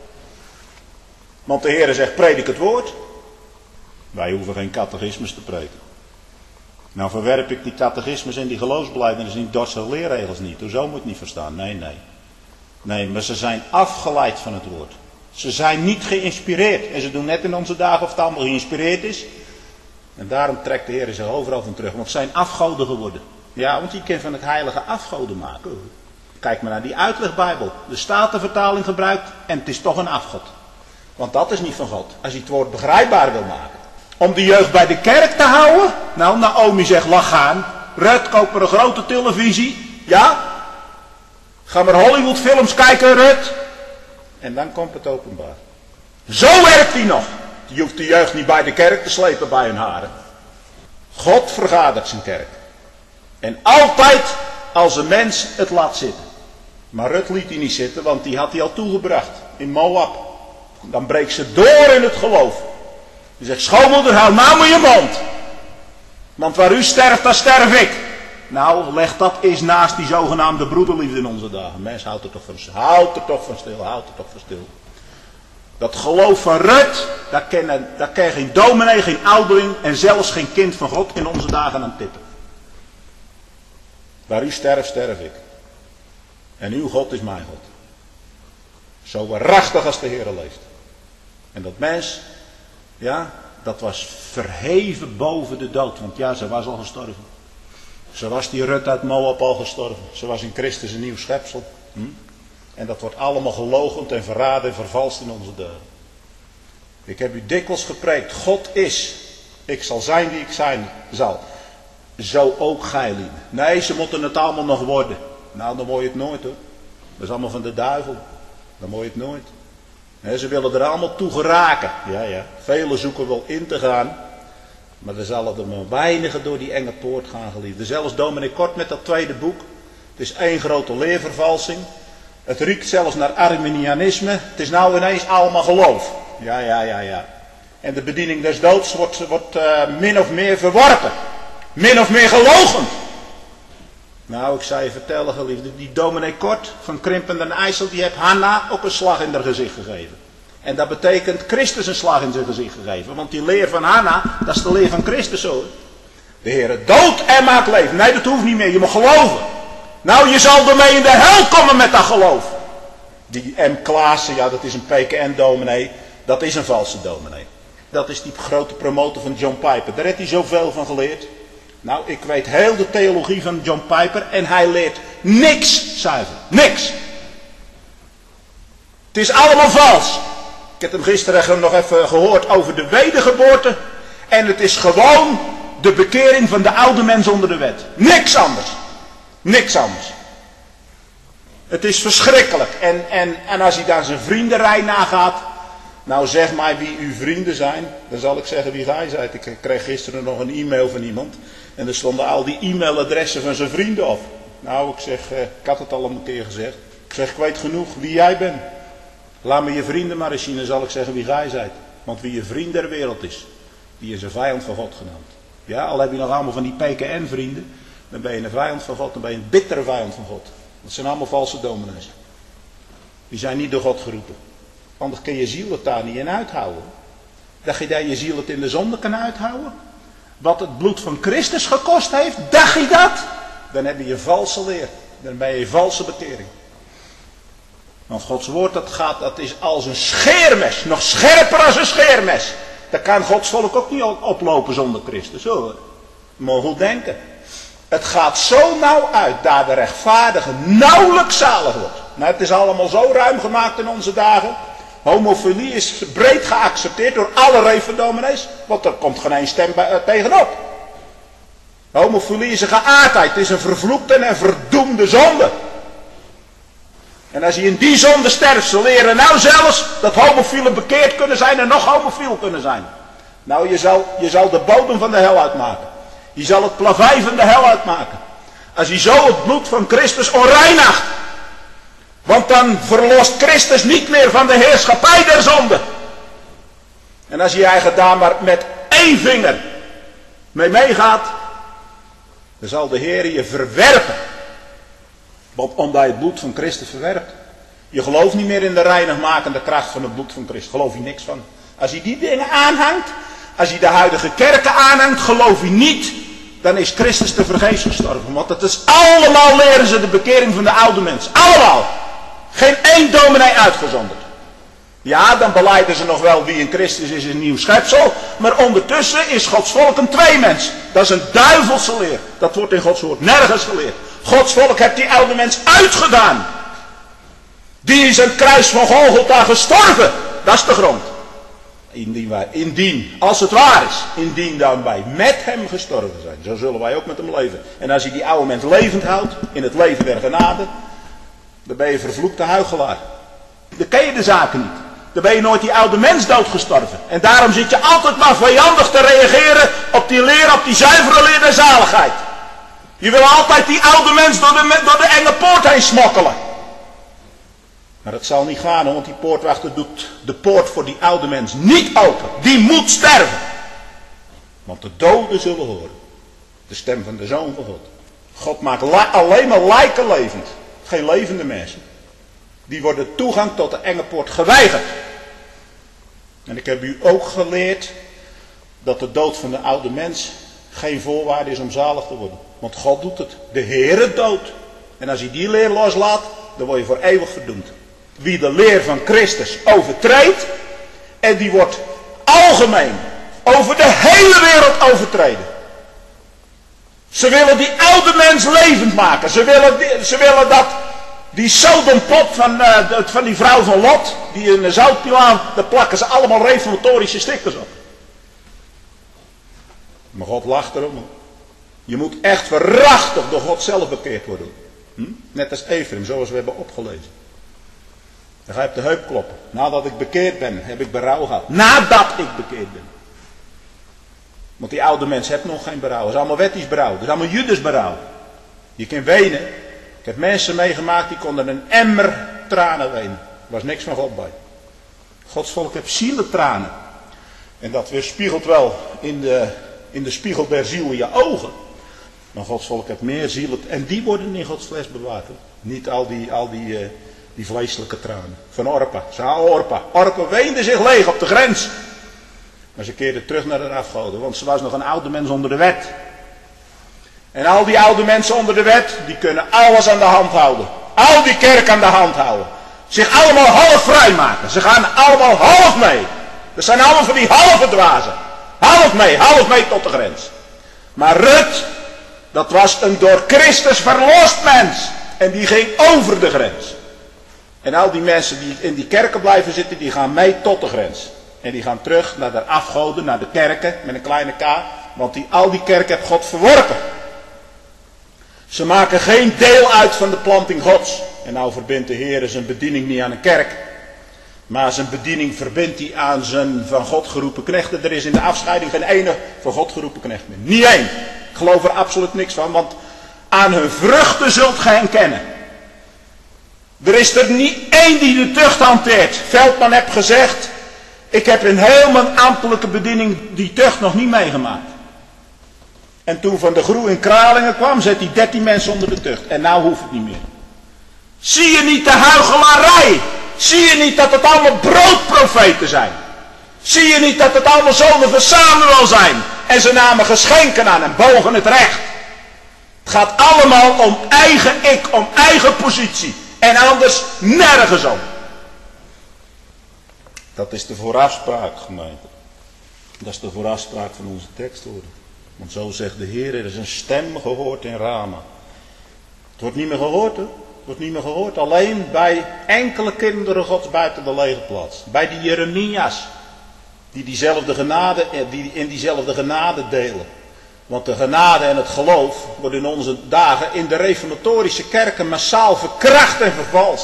Want de Heer zegt, predik het woord. Wij hoeven geen catechismus te preken. Nou verwerp ik die catechismus en die geloofsbelijdenis en die Dordtse leerregels niet. Zo moet je het niet verstaan. Nee, nee. Nee, maar ze zijn afgeleid van het woord. Ze zijn niet geïnspireerd. En ze doen net in onze dagen of het allemaal geïnspireerd is. En daarom trekt de Heer zich overal van terug. Want ze zijn afgoden geworden. Ja, want je kunt van het heilige afgoden maken. Kijk maar naar die uitlegbijbel. De Statenvertaling gebruikt en het is toch een afgod. Want dat is niet van God. Als je het woord begrijpbaar wil maken. Om de jeugd bij de kerk te houden. Nou, Naomi zegt, lach gaan. Rut, koop maar een grote televisie. Ja? Ga maar Hollywoodfilms kijken, Rut. En dan komt het openbaar. Zo werkt hij nog. Je hoeft de jeugd niet bij de kerk te slepen bij hun haren. God vergadert zijn kerk. En altijd als een mens het laat zitten. Maar Rut liet hij niet zitten, want die had hij al toegebracht. In Moab. Dan breekt ze door in het geloof. Die zegt, schoonmoeder, hou nou maar je mond. Want waar u sterft, daar sterf ik. Nou, leg dat eens naast die zogenaamde broederliefde in onze dagen. Mens, houd er toch van stil. Houd er toch van stil. Houd er toch van stil. Dat geloof van Rut, daar ken, daar ken geen dominee, geen ouderling en zelfs geen kind van God in onze dagen aan tippen. Waar u sterft, sterf ik. En uw God is mijn God. Zo waarachtig als de Heer leeft. En dat mens, ja, dat was verheven boven de dood. Want ja, ze was al gestorven. Zo was die Rut uit Moab al gestorven. Ze was in Christus een nieuw schepsel. Hm? En dat wordt allemaal geloochend en verraden en vervalst in onze dagen. Ik heb u dikwijls gepreekt. God is. Ik zal zijn die ik zijn zal. Zo ook gij. Nee, ze moeten het allemaal nog worden. Nou, dan word je het nooit hoor. Dat is allemaal van de duivel. Dan word je het nooit. Nee, ze willen er allemaal toe geraken. Ja, ja. Velen zoeken wel in te gaan. Maar er zal er maar weinigen door die enge poort gaan, geliefden. Zelfs dominee Kort met dat tweede boek. Het is één grote leervervalsing. Het riekt zelfs naar Arminianisme. Het is nou ineens allemaal geloof. Ja, ja, ja, ja. En de bediening des doods wordt, wordt uh, min of meer verworpen. Min of meer geloochend. Nou, ik zou je vertellen, geliefde. Die dominee Kort van Krimpen den IJssel, die heeft Hanna ook een slag in haar gezicht gegeven. En dat betekent Christus een slag in zijn gezicht gegeven. Want die leer van Hanna, dat is de leer van Christus hoor. De Heer dood en maakt leven. Nee, dat hoeft niet meer. Je moet geloven. Nou, je zal ermee in de hel komen met dat geloof. Die M. Klaassen, ja, dat is een P K N-dominee. Dat is een valse dominee. Dat is die grote promotor van John Piper. Daar heeft hij zoveel van geleerd. Nou, ik weet heel de theologie van John Piper. En hij leert niks zuiver. Niks. Het is allemaal vals. Ik heb hem gisteren nog even gehoord over de wedergeboorte. En het is gewoon de bekering van de oude mens onder de wet. Niks anders. Niks anders. Het is verschrikkelijk. En, en, en als hij dan zijn vriendenrij nagaat. Nou zeg mij wie uw vrienden zijn. Dan zal ik zeggen wie gij zijt. Ik kreeg gisteren nog een e-mail van iemand. En er stonden al die e-mailadressen van zijn vrienden op. Nou ik zeg, ik had het al een keer gezegd. Ik zeg, ik weet genoeg wie jij bent. Laat me je vrienden maar eens zien, dan zal ik zeggen wie gij zijt. Want wie je vriend der wereld is, die is een vijand van God genaamd. Ja, al heb je nog allemaal van die P K N-vrienden, dan ben je een vijand van God, dan ben je een bittere vijand van God. Dat zijn allemaal valse dominees. Die zijn niet door God geroepen. Anders kun je ziel het daar niet in uithouden. Dacht je dat je ziel het in de zonde kan uithouden? Wat het bloed van Christus gekost heeft, dacht je dat? Dan heb je valse leer. Dan ben je valse bekering. Want Gods woord dat gaat, dat is als een scheermes. Nog scherper als een scheermes. Daar kan Gods volk ook niet oplopen zonder Christus hoor. Maar goed denken. Het gaat zo nauw uit, daar de rechtvaardige nauwelijks zalig wordt. Nou, het is allemaal zo ruim gemaakt in onze dagen. Homofilie is breed geaccepteerd door alle reverdominees. Want er komt geen één stem bij, uh, tegenop. Homofilie is een geaardheid. Het is een vervloekte en verdoemde zonde. En als je in die zonde sterft, ze leren nou zelfs dat homofielen bekeerd kunnen zijn en nog homofiel kunnen zijn. Nou, je zal, je zal de bodem van de hel uitmaken. Je zal het plavei van de hel uitmaken. Als je zo het bloed van Christus onreinigt. Want dan verlost Christus niet meer van de heerschappij der zonde. En als je eigen daar maar met één vinger mee meegaat, dan zal de Heer je verwerpen. Want omdat je het bloed van Christus verwerpt. Je gelooft niet meer in de reinigmakende kracht van het bloed van Christus. Geloof je niks van. Als je die dingen aanhangt, als je de huidige kerken aanhangt, geloof je niet, dan is Christus te vergeefs gestorven. Want het is allemaal, leren ze de bekering van de oude mens. Allemaal. Geen één dominee uitgezonderd. Ja, dan belijden ze nog wel wie in Christus is een nieuw schepsel. Maar ondertussen is Gods volk een tweemens. Dat is een duivelse leer. Dat wordt in Gods woord nergens geleerd. Gods volk heeft die oude mens uitgedaan. Die is een kruis van Golgotha gestorven. Dat is de grond. Indien wij, indien, als het waar is, indien dan wij met hem gestorven zijn. Zo zullen wij ook met hem leven. En als je die oude mens levend houdt, in het leven der genade, dan ben je vervloekte huichelaar. Dan ken je de zaken niet. Dan ben je nooit die oude mens doodgestorven. En daarom zit je altijd maar vijandig te reageren op die leer, op die zuivere leer der zaligheid. Je wil altijd die oude mens door de, door de enge poort heen smokkelen. Maar dat zal niet gaan, want die poortwachter doet de poort voor die oude mens niet open. Die moet sterven. Want de doden zullen horen. De stem van de Zoon van God. God maakt alleen maar lijken levend. Geen levende mensen. Die worden toegang tot de enge poort geweigerd. En ik heb u ook geleerd dat de dood van de oude mens geen voorwaarde is om zalig te worden. Want God doet het. De Heere doodt. En als je die leer loslaat, dan word je voor eeuwig verdoemd. Wie de leer van Christus overtreedt, en die wordt algemeen over de hele wereld overtreden. Ze willen die oude mens levend maken. Ze willen, die, ze willen dat die Sodompop van, uh, van die vrouw van Lot, die in de zoutpilaan, daar plakken ze allemaal reformatorische stickers op. Maar God lacht erom. Je moet echt waarachtig door God zelf bekeerd worden. Hm? Net als Ephraim, zoals we hebben opgelezen. Dan ga je op de heup kloppen. Nadat ik bekeerd ben, heb ik berouw gehad. Nadat ik bekeerd ben. Want die oude mens heeft nog geen berouw. Dat is allemaal wettisch berouw. Dat is allemaal Judas berouw. Je kunt wenen. Ik heb mensen meegemaakt die konden een emmer tranen wenen. Er was niks van God bij. Gods volk heeft zielentranen. En dat weerspiegelt wel in de, in de spiegel der ziel in je ogen. Maar Gods volk heeft meer zielen. En die worden in Gods fles bewaard. Hoor. Niet al die, al die, uh, die vleeselijke tranen. Van Orpa. Ze Orpa. Orpa weende zich leeg op de grens. Maar ze keerde terug naar de afgoden. Want ze was nog een oude mens onder de wet. En al die oude mensen onder de wet, die kunnen alles aan de hand houden. Al die kerk aan de hand houden. Zich allemaal half vrijmaken. Ze gaan allemaal half mee. Dat zijn allemaal van die halve dwazen. Half mee, half mee tot de grens. Maar Rut, dat was een door Christus verlost mens. En die ging over de grens. En al die mensen die in die kerken blijven zitten, die gaan mee tot de grens. En die gaan terug naar de afgoden, naar de kerken, met een kleine k. Want die, al die kerken heeft God verworpen. Ze maken geen deel uit van de planting Gods. En nou verbindt de Heer zijn bediening niet aan een kerk. Maar zijn bediening verbindt hij aan zijn van God geroepen knechten. Er is in de afscheiding geen ene van God geroepen knecht meer. Niet één. Ik geloof er absoluut niks van. Want aan hun vruchten zult gij hen kennen. Er is er niet één die de tucht hanteert. Veldman heeft gezegd. Ik heb in heel mijn ambtelijke bediening die tucht nog niet meegemaakt. En toen Van de Groe in Kralingen kwam, zet hij dertien mensen onder de tucht. En nou hoeft het niet meer. Zie je niet de huichelarij? Zie je niet dat het allemaal broodprofeten zijn? Zie je niet dat het allemaal zonen van Samuel zijn? En ze namen geschenken aan en bogen het recht. Het gaat allemaal om eigen ik, om eigen positie. En anders nergens om. Dat is de voorafspraak, gemeente. Dat is de voorafspraak van onze tekstwoorden. Want zo zegt de Heer, er is een stem gehoord in Rama. Het wordt niet meer gehoord, hè? Het wordt niet meer gehoord. Alleen bij enkele kinderen Gods buiten de lege plaats. Bij die Jeremia's. Die, diezelfde genade, die in diezelfde genade delen. Want de genade en het geloof worden in onze dagen in de reformatorische kerken massaal verkracht en vervalst.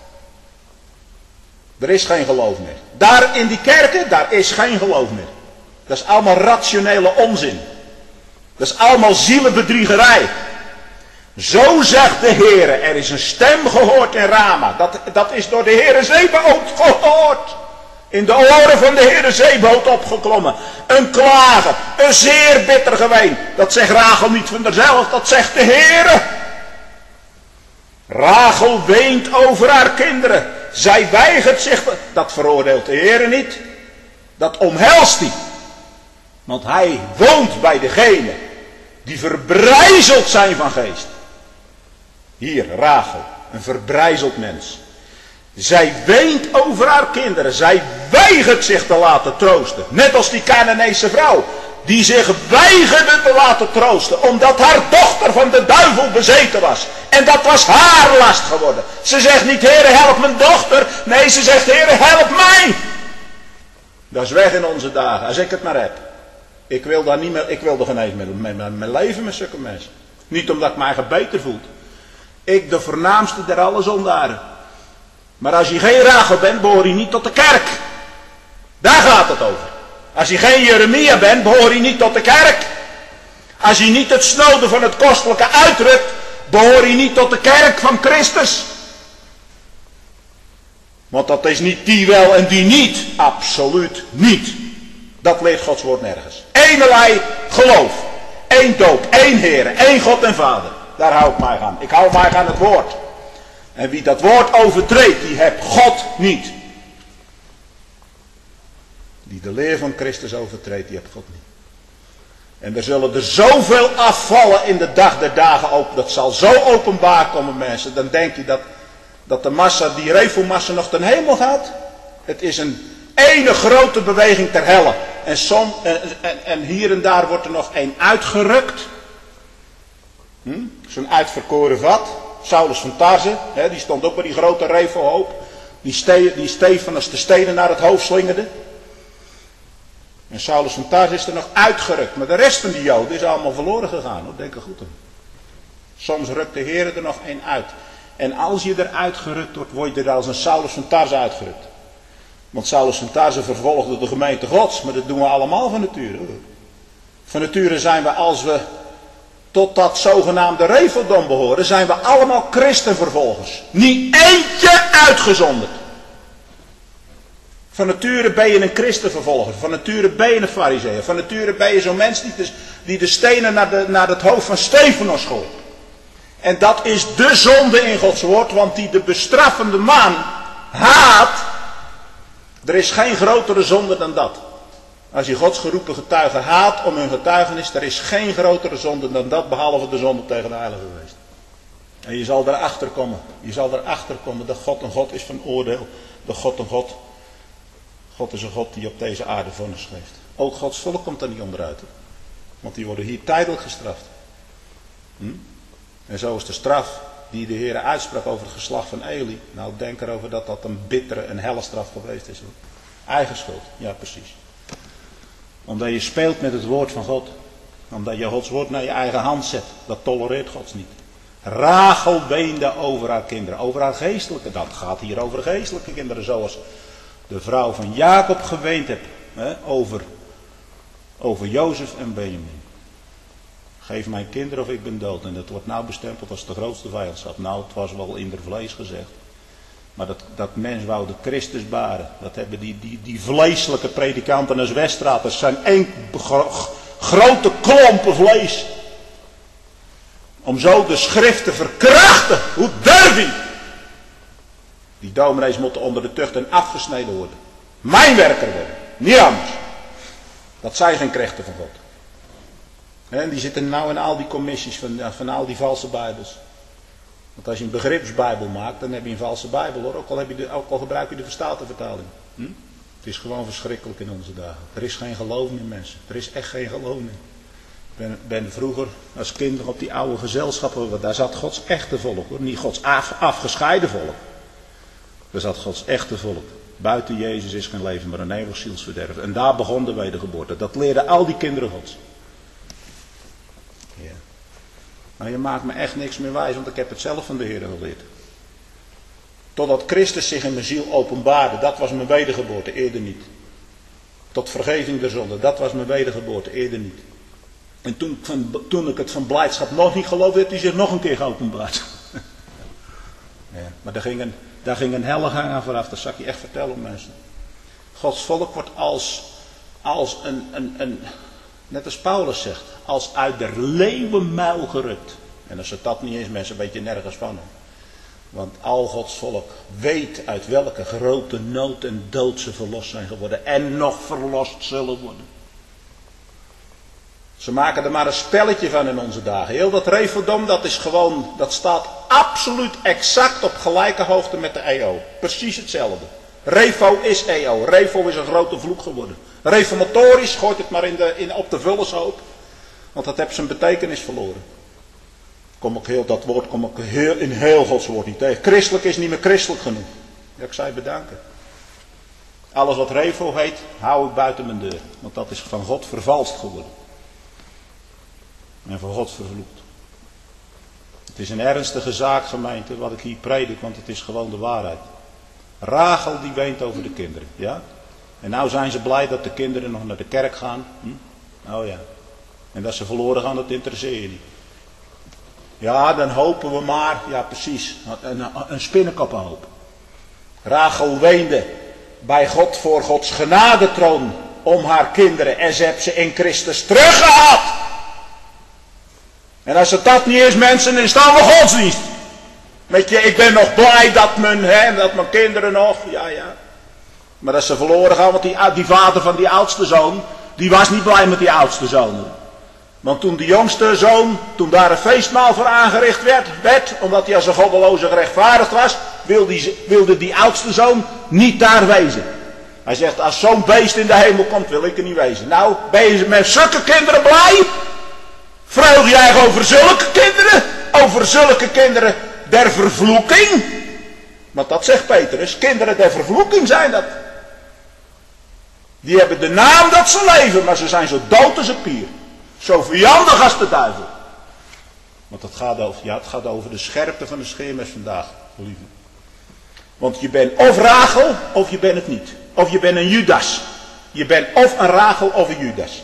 Er is geen geloof meer. Daar in die kerken, daar is geen geloof meer. Dat is allemaal rationele onzin. Dat is allemaal zielenbedriegerij. Zo zegt de Heer, er is een stem gehoord in Rama. Dat, dat is door de Heere Zebaot gehoord. In de oren van de Heere Zebaot opgeklommen. Een klagen, een zeer bitter geween. Dat zegt Rachel niet van haarzelf, dat zegt de Heere. Rachel weent over haar kinderen. Zij weigert zich, dat veroordeelt de Heere niet. Dat omhelst hij. Want hij woont bij degenen die verbrijzeld zijn van geest. Hier, Rachel, een verbrijzeld mens. Zij weent over haar kinderen. Zij weigert zich te laten troosten. Net als die Canaanese vrouw. Die zich weigerde te laten troosten. Omdat haar dochter van de duivel bezeten was. En dat was haar last geworden. Ze zegt niet, Heere, help mijn dochter. Nee, ze zegt, Heere, help mij. Dat is weg in onze dagen. Als ik het maar heb. Ik wil daar niet meer, ik wil er geen eens met mijn leven met zulke mensen. Niet omdat ik mij beter voel. Ik de voornaamste der alle zondaren. Maar als je geen Rachel bent, behoor je niet tot de kerk. Daar gaat het over. Als je geen Jeremia bent, behoor je niet tot de kerk. Als je niet het snode van het kostelijke uitdrukt, behoor je niet tot de kerk van Christus. Want dat is niet die wel en die niet. Absoluut niet. Dat leert Gods woord nergens. Eenelei geloof. Eén doop. Één Heer. Één God en Vader. Daar hou ik mij aan. Ik hou mij aan het woord. En wie dat woord overtreedt, die heeft God niet. Die de leer van Christus overtreedt, die heeft God niet. En er zullen er zoveel afvallen in de dag der dagen ook. Dat zal zo openbaar komen, mensen. Dan denk je dat, dat de massa, die reformmassa nog ten hemel gaat. Het is een ene grote beweging ter helle. En, som, en, en, en hier en daar wordt er nog één uitgerukt. Hm? Zo'n uitverkoren vat. Saulus van Tarze, hè, die stond ook bij die grote revelhoop. Die, ste, die Stefanus de stenen naar het hoofd slingerde. En Saulus van Tarze is er nog uitgerukt. Maar de rest van die Joden is allemaal verloren gegaan. Hoor. Denk er goed aan. Soms rukt de Heer er nog één uit. En als je eruit gerukt wordt, word je er als een Saulus van Tarze uitgerukt. Want Saulus van Tarze vervolgde de gemeente Gods. Maar dat doen we allemaal van nature. Hoor. Van nature zijn we, als we tot dat zogenaamde reveldom behoren, zijn we allemaal christenvervolgers. Niet eentje uitgezonderd. Van nature ben je een christenvervolger. Van nature ben je een farizeeër. Van nature ben je zo'n mens die de, die de stenen naar, de, naar het hoofd van Stefanus gooit. En dat is de zonde in Gods woord, want die de bestraffende man haat. Er is geen grotere zonde dan dat. Als je Gods geroepen getuigen haat om hun getuigenis, er is geen grotere zonde dan dat, behalve de zonde tegen de Heilige Geest. En je zal erachter komen, je zal erachter komen dat God een God is van oordeel. Dat God een God, God is een God die op deze aarde vonnis geeft. Ook Gods volk komt er niet onderuit. Hè? Want die worden hier tijdelijk gestraft. Hm? En zo is de straf die de Heer uitsprak over het geslacht van Eli. Nou, denk erover dat dat een bittere en helle straf geweest is. Hoor. Eigen schuld, ja precies. Omdat je speelt met het woord van God. Omdat je Gods woord naar je eigen hand zet. Dat tolereert Gods niet. Rachel weende over haar kinderen. Over haar geestelijke. Dat gaat hier over geestelijke kinderen. Zoals de vrouw van Jacob geweend heeft. Hè, over, over Jozef en Benjamin. Geef mijn kinderen of ik ben dood. En dat wordt nou bestempeld als de grootste vijandschap. Nou, het was wel in de vlees gezegd. Maar dat, dat mens wou de Christus baren. Dat hebben die, die, die vleeselijke predikanten als Westraat. Dat zijn één gro grote klompen vlees. Om zo de schrift te verkrachten. Hoe durf je? Die dominees moeten onder de tucht en afgesneden worden. Mijn werker worden. Niet anders. Dat zijn geen krachten van God. En die zitten nou in al die commissies van, van al die valse bijbels. Want als je een begripsbijbel maakt, dan heb je een valse bijbel hoor. Ook al, heb je de, ook al gebruik je de Verstatenvertaling. Hm? Het is gewoon verschrikkelijk in onze dagen. Er is geen geloof meer mensen. Er is echt geen geloof meer. Ik ben, ben vroeger als kind op die oude gezelschappen, want daar zat Gods echte volk hoor. Niet Gods af, afgescheiden volk. Daar zat Gods echte volk. Buiten Jezus is geen leven, maar een eeuwig zielsverderf. En daar begon de wedergeboorte. Dat leerden al die kinderen Gods. Ja. Maar je maakt me echt niks meer wijs, want ik heb het zelf van de Heer geleerd. Totdat Christus zich in mijn ziel openbaarde, dat was mijn wedergeboorte, eerder niet. Tot vergeving der zonde, dat was mijn wedergeboorte, eerder niet. En toen, van, toen ik het van blijdschap nog niet geloofde, heeft hij zich nog een keer geopenbaard. Ja, maar daar ging, een, daar ging een hellegang aan vooraf, dat zal ik je echt vertellen mensen. Gods volk wordt als, als een, een, een, net als Paulus zegt, als uit de leeuwenmuil gerukt. En als het dat niet is, mensen, weet je nergens van. Want al Gods volk weet uit welke grote nood en dood ze verlost zijn geworden. En nog verlost zullen worden. Ze maken er maar een spelletje van in onze dagen. Heel dat Reveldom, dat is gewoon, dat staat absoluut exact op gelijke hoogte met de E O. Precies hetzelfde. Revo is E O. Revo is een grote vloek geworden. Reformatorisch, gooit het maar in de, in, op de vullershoop. Want dat heeft zijn betekenis verloren. Kom ik heel, dat woord kom ik heel, in heel Gods woord niet tegen. Christelijk is niet meer christelijk genoeg. Ja, ik zou je bedanken. Alles wat Revo heet, hou ik buiten mijn deur. Want dat is van God vervalst geworden. En van God vervloekt. Het is een ernstige zaak, gemeente, wat ik hier predik, want het is gewoon de waarheid. Rachel die weent over de kinderen, ja? En nou zijn ze blij dat de kinderen nog naar de kerk gaan. Hm? Oh ja. En dat ze verloren gaan, dat interesseert je niet. Ja, dan hopen we maar, ja precies, een, een spinnenkoppenhoop. Rachel weende bij God voor Gods genadetroon om haar kinderen en ze heeft ze in Christus teruggehad. En als het dat niet is, mensen, dan staan we godsdienst. Weet je, ik ben nog blij dat mijn, hè, dat mijn kinderen nog, ja ja. Maar dat ze verloren gaan, want die, die vader van die oudste zoon, die was niet blij met die oudste zoon. Want toen de jongste zoon, toen daar een feestmaal voor aangericht werd, werd omdat hij als een goddeloze gerechtvaardigd was, wilde die, wilde die oudste zoon niet daar wezen. Hij zegt, als zo'n beest in de hemel komt, wil ik er niet wezen. Nou, ben je met zulke kinderen blij? Vreugde jij over zulke kinderen? Over zulke kinderen der vervloeking? Want dat zegt Petrus, kinderen der vervloeking zijn dat. Die hebben de naam dat ze leven, maar ze zijn zo dood als een pier. Zo vijandig als de duivel. Want het gaat over, ja, het gaat over de scherpte van de scheermes vandaag, lieve. Want je bent of Rachel, of je bent het niet. Of je bent een Judas. Je bent of een Rachel of een Judas.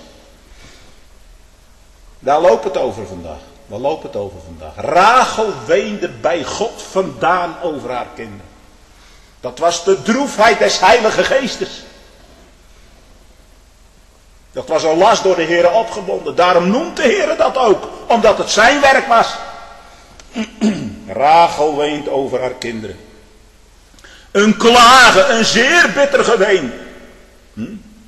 Daar loopt het over vandaag. Daar loopt het over vandaag. Rachel weende bij God vandaan over haar kinderen. Dat was de droefheid des Heilige Geestes. Dat was een last door de Heer opgebonden. Daarom noemt de Heer dat ook. Omdat het zijn werk was. Rachel weent over haar kinderen. Een klagen, een zeer bitter geween. Hm?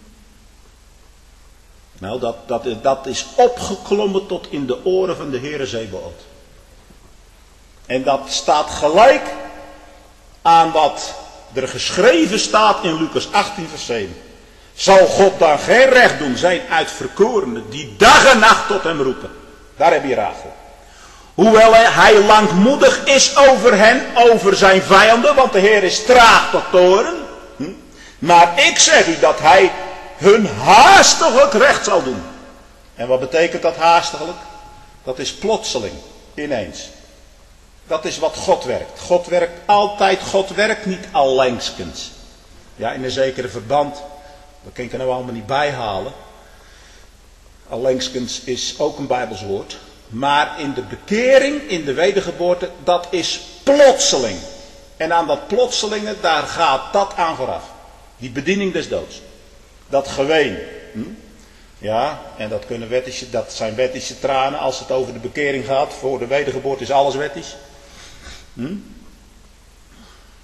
Nou, dat, dat, dat is opgeklommen tot in de oren van de Heere Zebaot. En dat staat gelijk aan wat er geschreven staat in Lucas achttien vers zeven. Zal God dan geen recht doen, zijn uitverkorenen, die dag en nacht tot hem roepen. Daar heb je Rachel. Hoewel hij langmoedig is over hen, over zijn vijanden, want de Heer is traag tot toorn. Hm? Maar ik zeg u dat hij hun haastiglijk recht zal doen. En wat betekent dat haastiglijk? Dat is plotseling, ineens. Dat is wat God werkt. God werkt altijd, God werkt niet allengskens. Ja, in een zekere verband, dat kan ik er nou allemaal niet bijhalen. Allengskens is ook een Bijbels woord. Maar in de bekering, in de wedergeboorte, dat is plotseling. En aan dat plotselinge, daar gaat dat aan vooraf. Die bediening des doods. Dat geween. Hm? Ja, en dat, kunnen wettische, dat zijn wettische tranen als het over de bekering gaat. Voor de wedergeboorte is alles wettisch. Hm?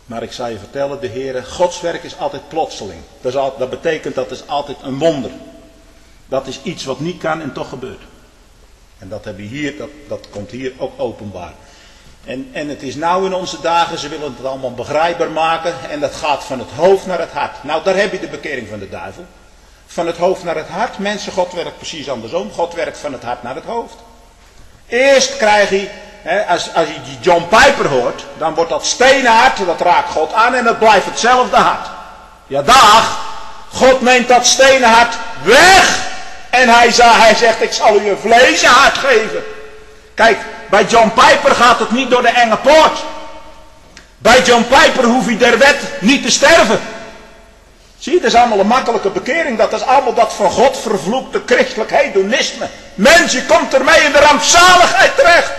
Maar ik zal je vertellen, de Heer, Gods werk is altijd plotseling. Dat, is al, dat betekent dat is altijd een wonder. Dat is iets wat niet kan en toch gebeurt. En dat, hebben hier, dat, dat komt hier ook openbaar. En, en het is nou in onze dagen, ze willen het allemaal begrijpbaar maken. En dat gaat van het hoofd naar het hart. Nou, daar heb je de bekering van de duivel. Van het hoofd naar het hart. Mensen, God werkt precies andersom. God werkt van het hart naar het hoofd. Eerst krijg je, hè, als, als je die John Piper hoort, dan wordt dat stenen hart, dat raakt God aan en het blijft hetzelfde hart. Ja, dag. God neemt dat stenen hart weg. En hij, hij zegt, ik zal u een vlees hart geven. Kijk, bij John Piper gaat het niet door de enge poort. Bij John Piper hoef je der wet niet te sterven. Zie je, dat is allemaal een makkelijke bekering. Dat is allemaal dat van God vervloekte christelijk hedonisme. Mens, je komt ermee in de rampzaligheid terecht.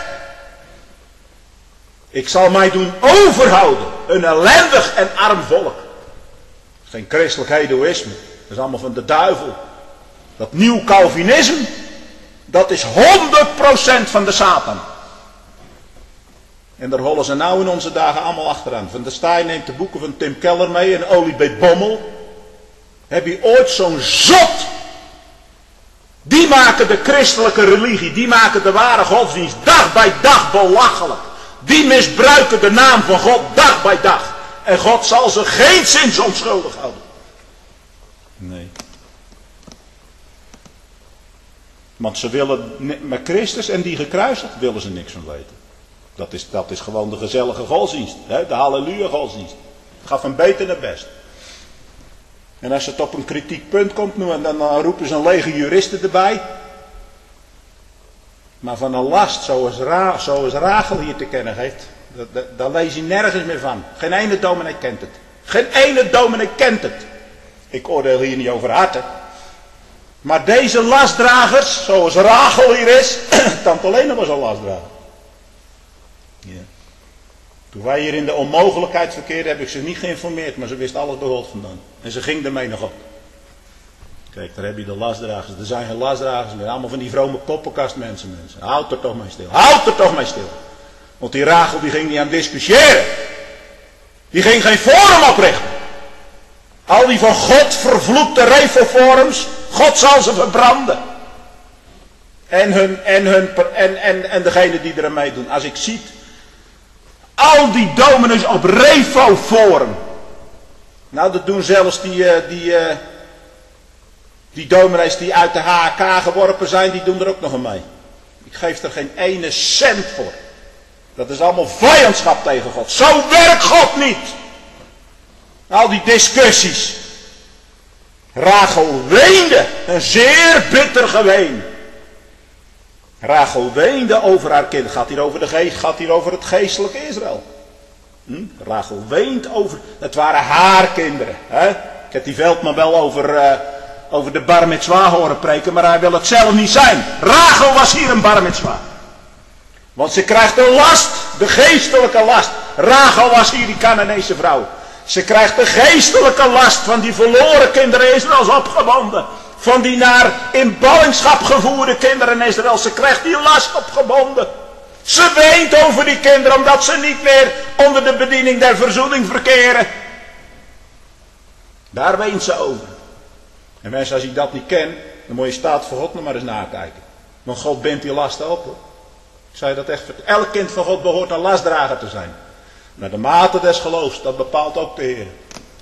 Ik zal mij doen overhouden. Een ellendig en arm volk. Geen christelijk hedonisme. Dat is allemaal van de duivel. Dat nieuw Calvinisme, dat is honderd procent van de Satan. En daar hollen ze nou in onze dagen allemaal achteraan. Van der Staaij neemt de boeken van Tim Keller mee en Oliebeth Bommel. Heb je ooit zo'n zot? Die maken de christelijke religie, die maken de ware godsdienst dag bij dag belachelijk. Die misbruiken de naam van God dag bij dag. En God zal ze geen zins onschuldig houden. Nee. Want ze willen met Christus en die gekruisigd willen ze niks van weten. Dat is, dat is gewoon de gezellige godsdienst. Hè? De halleluja godsdienst. Het gaat van beter naar best. En als het op een kritiekpunt komt, dan, dan roepen ze een lege juristen erbij. Maar van een last zoals, Ra, zoals Rachel hier te kennen geeft, dat, dat, daar lees je nergens meer van. Geen ene dominee kent het. Geen ene dominee kent het. Ik oordeel hier niet over harten. Maar deze lastdragers, zoals Rachel hier is, Tante Lena was een lastdrager. Ja. Toen wij hier in de onmogelijkheid verkeerden, heb ik ze niet geïnformeerd, maar ze wist alles bij God vandaan. En ze ging ermee nog op. Kijk, daar heb je de lastdragers. Er zijn geen lastdragers meer. Allemaal van die vrome poppenkastmensen. Mensen. Houd er toch mee stil. Houd er toch mee stil. Want die Rachel die ging niet aan discussiëren. Die ging geen forum oprichten. Al die van God vervloekte revelforums. God zal ze verbranden. En, hun, en, hun, en, en, en degene die er aan meedoen. Als ik zie. Al die dominees op revelforum. Nou, dat doen zelfs die... die Die dominees die uit de H A K geworpen zijn, die doen er ook nog aan mee. Ik geef er geen ene cent voor. Dat is allemaal vijandschap tegen God. Zo werkt God niet. Al die discussies. Rachel weende. Een zeer bitter geween. Rachel weende over haar kind. Gaat hier over, de geest, gaat hier over het geestelijke Israël. Hm? Rachel weent over... Het waren haar kinderen. Hè? Ik heb die Veldman wel over... Uh, over de bar mitzwa horen preken, maar hij wil het zelf niet zijn. Rachel was hier een bar mitzwa. Want ze krijgt een last, de geestelijke last. Rachel was hier die Canaanese vrouw. Ze krijgt de geestelijke last van die verloren kinderen Israëls opgebonden. Van die naar in ballingschap gevoerde kinderen Israël. Ze krijgt die last opgebonden. Ze weent over die kinderen omdat ze niet meer onder de bediening der verzoening verkeren. Daar weent ze over. En mensen, als ik dat niet ken, dan moet je staat voor God nog maar eens nakijken. Want God bindt die lasten op. Hoor. Ik zei dat echt. Elk kind van God behoort een lastdrager te zijn. Naar de mate des geloofs, dat bepaalt ook de Heer.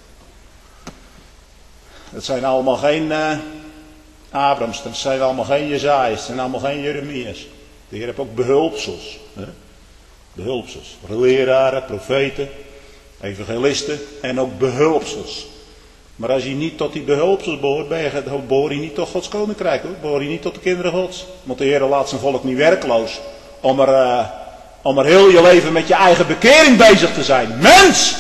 Dat zijn allemaal geen uh, Abrams, dat zijn allemaal geen Jezaïs, dat zijn allemaal geen Jeremias. De Heer heeft ook behulpsels. Hè? Behulpsels. Leraren, profeten, evangelisten en ook behulpsels. Maar als je niet tot die behulpsels behoort, behoor je niet tot Gods koninkrijk. Hoor. Behoor je niet tot de kinderen Gods. Want de Heer laat zijn volk niet werkloos. Om er, uh, om er heel je leven met je eigen bekering bezig te zijn. Mens!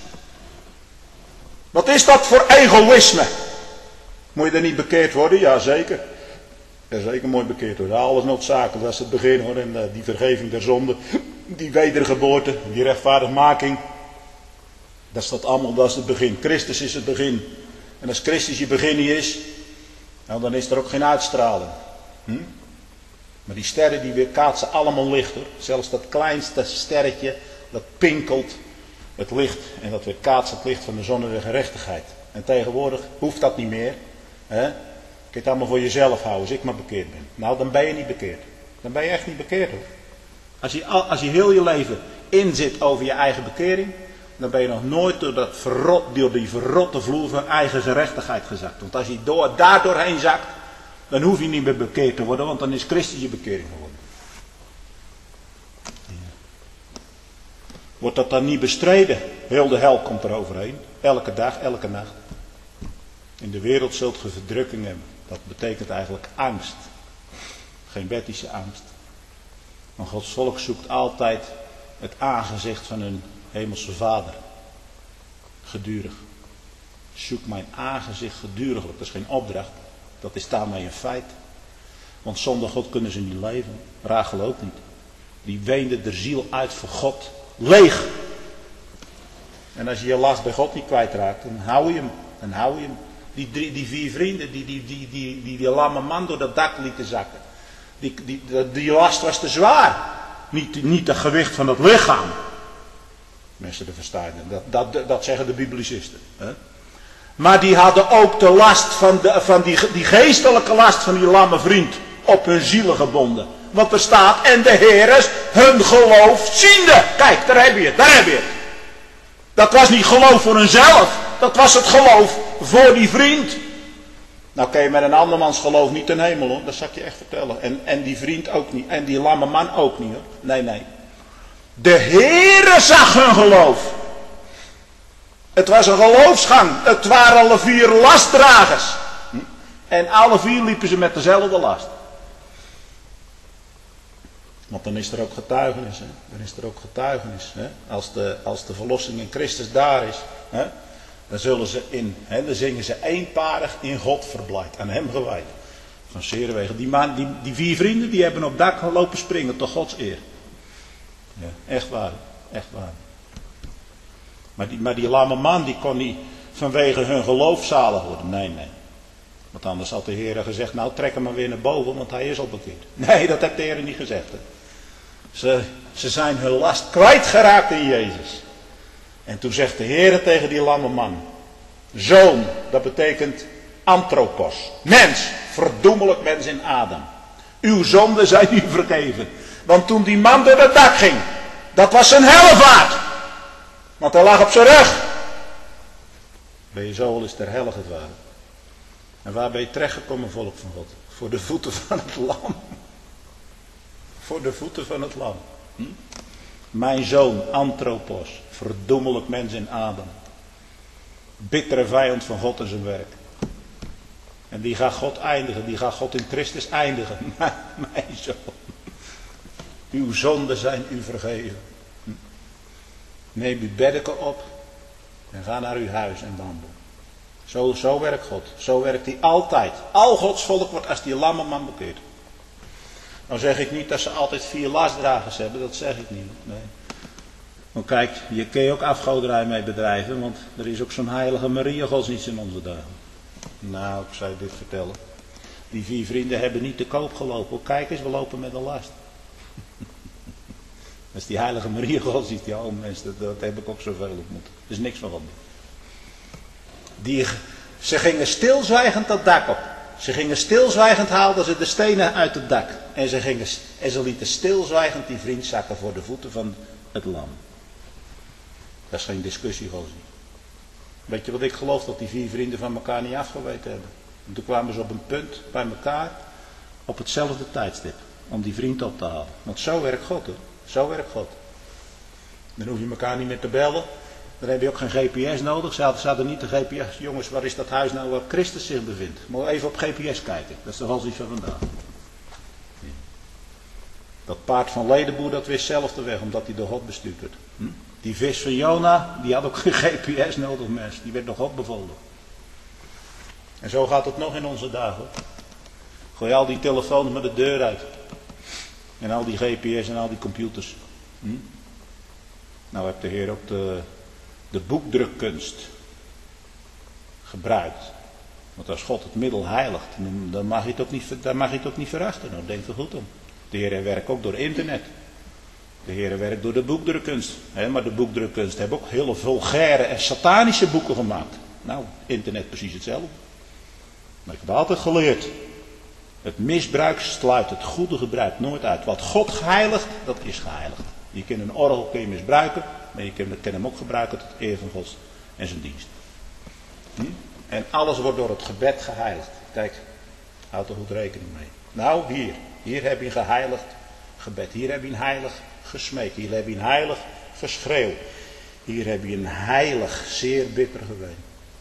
Wat is dat voor egoïsme? Moet je er niet bekeerd worden? Jazeker. Jazeker moet je bekeerd worden. Alles noodzakelijk. Dat is het begin hoor. En uh, die vergeving der zonde. Die wedergeboorte. Die rechtvaardigmaking. Dat is dat allemaal, dat is het begin. Christus is het begin. En als Christus je begin niet is, nou, dan is er ook geen uitstraling. Hm? Maar die sterren die weerkaatsen allemaal licht hoor. Zelfs dat kleinste sterretje, dat pinkelt. het licht, en dat weerkaatst het licht van de zon en de gerechtigheid. En tegenwoordig hoeft dat niet meer. Hè? Je kunt het allemaal voor jezelf houden, als ik maar bekeerd ben. Nou, dan ben je niet bekeerd. Dan ben je echt niet bekeerd hoor. Als je, als je heel je leven inzit over je eigen bekering, dan ben je nog nooit door, dat verrot, door die verrotte vloer van eigen gerechtigheid gezakt. Want als je door, daar doorheen zakt, dan hoef je niet meer bekeerd te worden, want dan is Christus je bekering geworden. Wordt dat dan niet bestreden? Heel de hel komt er overheen. Elke dag, elke nacht. In de wereld zult ge verdrukking hebben. Dat betekent eigenlijk angst. Geen wettische angst. Want Gods volk zoekt altijd het aangezicht van hun hemelse Vader. Gedurig. Zoek mijn aangezicht geduriglijk. Dat is geen opdracht. Dat is daarmee een feit. Want zonder God kunnen ze niet leven. Rachel ook niet. Die weende de ziel uit voor God. Leeg. En als je je last bij God niet kwijtraakt, dan hou je hem. Dan hou je hem. Die, drie, die vier vrienden die die, die, die, die die lamme man door dat dak lieten zakken. Die, die, die, die last was te zwaar. Niet, niet het gewicht van het lichaam. Mensen de verstaan. Dat, dat, dat zeggen de biblicisten. Hè? Maar die hadden ook de last van, de, van die, die geestelijke last van die lamme vriend op hun zielen gebonden. Want er staat, en de Heer is hun geloof ziende. Kijk, daar heb je het, daar heb je het. Dat was niet geloof voor hunzelf. Dat was het geloof voor die vriend. Nou kun je met een andermans geloof niet ten hemel hoor. Dat zal ik je echt vertellen. En, en die vriend ook niet. En die lamme man ook niet hoor. Nee, nee. De Heere zag hun geloof. Het was een geloofsgang. Het waren alle vier lastdragers. En alle vier liepen ze met dezelfde last. Want dan is er ook getuigenis. Hè? Dan is er ook getuigenis. Hè? Als, de, als de verlossing in Christus daar is. Hè? Dan zullen ze in. Hè? Dan zingen ze eenparig in God verblijd. Aan hem gewijd. Van Zerenwegen. Die, man, die, die vier vrienden die hebben op dak gelopen springen. Tot Gods eer. Ja, echt waar. Echt waar. Maar die, maar die lamme man die kon niet vanwege hun geloof zalig worden. Nee, nee. Want anders had de Heer gezegd, nou trek hem maar weer naar boven, want hij is al bekeerd. Nee, dat heeft de Heer niet gezegd. Hè. Ze, ze zijn hun last kwijtgeraakt in Jezus. En toen zegt de Heer tegen die lamme man, zoon, dat betekent anthropos, mens, verdoemelijk mens in Adam. Uw zonden zijn u vergeven. Want toen die man door het dak ging, dat was zijn hellevaart. Want hij lag op zijn rug. Ben je zo al eens ter helle gedwaald. En waar ben je terechtgekomen, volk van God? Voor de voeten van het lam. Voor de voeten van het lam. Hm? Mijn zoon, anthropos, verdoemelijk mens in Adam. Bittere vijand van God en zijn werk. En die gaat God eindigen, die gaat God in Christus eindigen. Mijn zoon. Uw zonden zijn u vergeven. Hm? Neem uw beddeken op en ga naar uw huis en wandel. Zo, zo werkt God. Zo werkt hij altijd. Al Gods volk wordt als die lamme man bekeerd. Nou zeg ik niet dat ze altijd vier lastdragers hebben. Dat zeg ik niet. Nee. Want kijk, je kun je ook afgoderij mee bedrijven. Want er is ook zo'n heilige Maria godsdienst in onze dagen. Nou, ik zou je dit vertellen. Die vier vrienden hebben niet te koop gelopen. Kijk eens, we lopen met een last. Dat is die heilige Maria godsdienst. Ja, oh mensen, dat, dat heb ik ook zoveel ontmoet. Er is niks van wat. Die, ze gingen stilzwijgend dat dak op. Ze gingen stilzwijgend, haalden ze de stenen uit het dak. En ze, gingen, en ze lieten stilzwijgend die vriend zakken voor de voeten van het lam. Dat is geen discussie, gozer. Weet je wat ik geloof? Dat die vier vrienden van elkaar niet afgeweten hebben. En toen kwamen ze op een punt bij elkaar. Op hetzelfde tijdstip. Om die vriend op te halen. Want zo werkt God hoor. Zo werkt God. Dan hoef je elkaar niet meer te bellen. Dan heb je ook geen G P S nodig. Ze hadden, ze hadden niet de G P S. Jongens, waar is dat huis nou waar Christus zich bevindt? Moet je even op G P S kijken. Dat is toch al iets van vandaag. Ja. Dat paard van Ledenboer, dat wist zelf de weg, omdat hij door God bestuurd werd. Hm? Die vis van Jona, die had ook geen G P S nodig, mensen. Die werd door God bevolen. En zo gaat het nog in onze dagen. Hoor. Gooi al die telefoons met de deur uit. En al die G P S en al die computers. Hm? Nou heeft de Heer ook de, de boekdrukkunst gebruikt. Want als God het middel heiligt, dan mag je het ook niet, dan mag je het ook niet verachten. Nou, denk er goed om. De Heer werkt ook door internet. De Heer werkt door de boekdrukkunst. Hè, maar de boekdrukkunst heeft ook hele vulgaire en satanische boeken gemaakt. Nou, internet precies hetzelfde. Maar ik heb altijd geleerd. Het misbruik sluit het goede gebruik nooit uit. Wat God geheiligt, dat is geheiligd. Je kunt een orgel kun je misbruiken, maar je kunt hem ook gebruiken tot eer van God en zijn dienst. Hm? En alles wordt door het gebed geheiligd. Kijk, houd er goed rekening mee. Nou, hier. Hier heb je een geheiligd gebed. Hier heb je een heilig gesmeek. Hier heb je een heilig geschreeuw. Hier heb je een heilig, zeer bitter geween.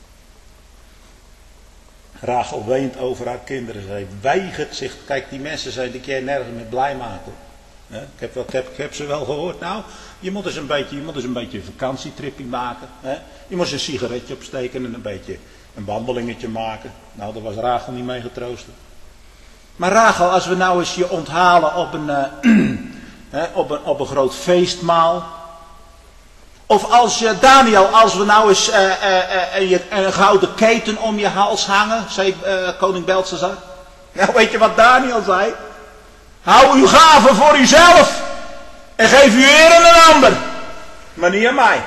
Rachel weent over haar kinderen. Zij weigert zich. Kijk, die mensen zijn die keer nergens mee blij maken. Ik heb, wel, ik, heb, ik heb ze wel gehoord. Nou, je moet eens een beetje, je moet eens een beetje een vakantietripje maken. Hè? Je moet eens een sigaretje opsteken en een beetje een wandelingetje maken. Nou, daar was Rachel niet mee getroosten. Maar Rachel, als we nou eens je onthalen op een, uh, hè, op een, op een groot feestmaal. Of als je, Daniel, als we nou eens uh, uh, uh, uh, een gouden keten om je hals hangen, zei uh, koning Belshazzar. Nou, weet je wat Daniel zei? Hou uw gaven voor uzelf en geef uw eer aan een ander, maar niet aan mij.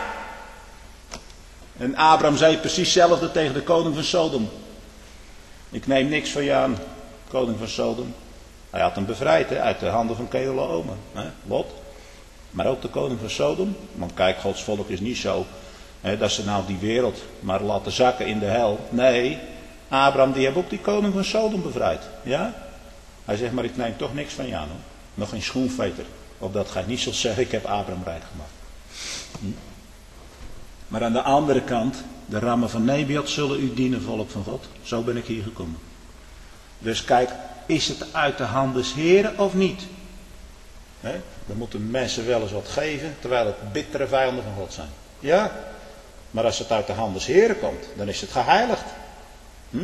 En Abraham zei precies hetzelfde tegen de koning van Sodom. Ik neem niks van je aan, koning van Sodom. Hij had hem bevrijd hè, uit de handen van Kedorlaomer, hè, Lot. Maar ook de koning van Sodom. Want kijk, Gods volk is niet zo hè, dat ze nou die wereld maar laten zakken in de hel. Nee, Abraham die heeft ook die koning van Sodom bevrijd. Ja? Hij zegt, maar ik neem toch niks van je aan. Hoor. Nog geen schoenveter. Opdat gij niet zult zeggen, ik heb Abraham rijk gemaakt. Hm? Maar aan de andere kant, de rammen van Nebiat zullen u dienen, volk van God. Zo ben ik hier gekomen. Dus kijk, is het uit de hand des Heren of niet? He? Dan moeten mensen wel eens wat geven, terwijl het bittere vijanden van God zijn. Ja, maar als het uit de hand des Heren komt, dan is het geheiligd. Hm?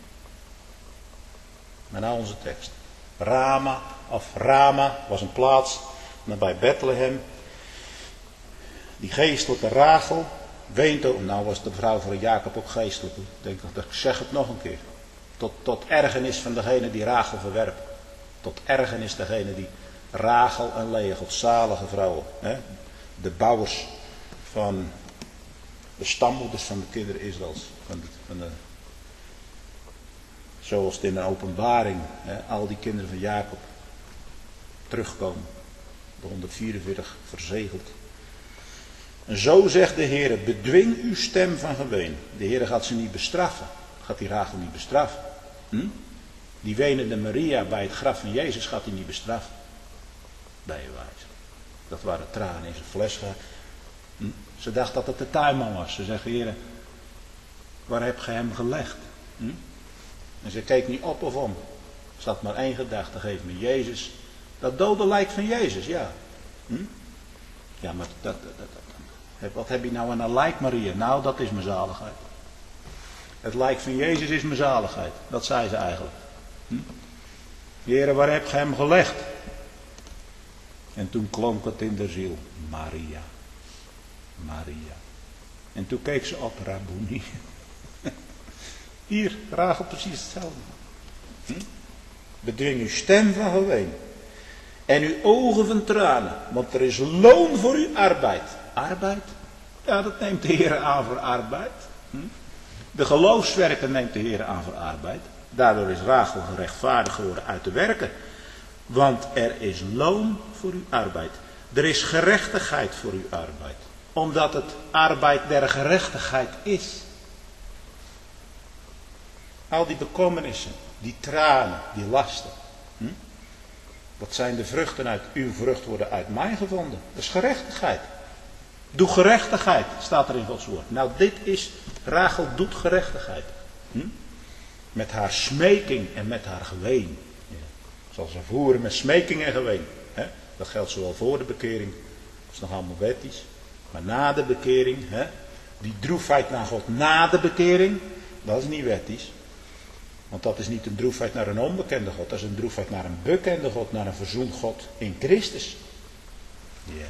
Maar nou onze tekst. Rama, of Rama, was een plaats nabij Bethlehem. Die geestelijke Rachel weent ook. Nou was de vrouw van Jacob ook geestelijk. Ik denk dat ik zeg het nog een keer. Tot, tot ergernis van degene die Rachel verwerpt. Tot ergernis degene die Rachel en Lea, godzalige vrouwen. Hè? De bouwers van de stammoeders van de kinderen Israëls. Van de, van de, zoals het in de openbaring, hè, al die kinderen van Jacob terugkomen. De honderdvierenveertig verzegeld. En zo zegt de Heer, bedwing uw stem van geween. De Heer gaat ze niet bestraffen. Gaat die Rachel niet bestraffen. Hm? Die wenende Maria bij het graf van Jezus gaat hij niet bestraffen. Bij je wijze. Dat waren tranen in zijn fles. Hm? Ze dacht dat het de tuinman was. Ze zegt, Heer, waar heb je hem gelegd? Hm? En ze keek niet op of om. Ze had maar één gedachte, geef me Jezus. Dat dode lijk van Jezus, ja. Hm? Ja, maar dat, dat, dat, dat. Wat heb je nou aan een lijk, Maria? Nou, dat is mijn zaligheid. Het lijk van Jezus is mijn zaligheid. Dat zei ze eigenlijk. Hm? Heere, waar heb je hem gelegd? En toen klonk het in de ziel. Maria. Maria. En toen keek ze op, Rabboni. Hier, Rachel precies hetzelfde. Hm? Bedwing uw stem van geween. En uw ogen van tranen. Want er is loon voor uw arbeid. Arbeid? Ja, dat neemt de Heer aan voor arbeid. Hm? De geloofswerken neemt de Heer aan voor arbeid. Daardoor is Rachel gerechtvaardigd geworden uit de werken. Want er is loon voor uw arbeid. Er is gerechtigheid voor uw arbeid. Omdat het arbeid der gerechtigheid is. Al die bekommernissen, die tranen, die lasten. Hm? Dat zijn de vruchten uit, uw vrucht worden uit mij gevonden. Dat is gerechtigheid. Doe gerechtigheid, staat er in Gods woord. Nou, dit is, Rachel doet gerechtigheid. Hm? Met haar smeking en met haar geween. Ja. Zal ze voeren met smeking en geween. Hè? Dat geldt zowel voor de bekering, dat is nog allemaal wettisch. Maar na de bekering, hè? Die droefheid naar God na de bekering, dat is niet wettisch. Want dat is niet een droefheid naar een onbekende God. Dat is een droefheid naar een bekende God. Naar een verzoend God in Christus. Ja.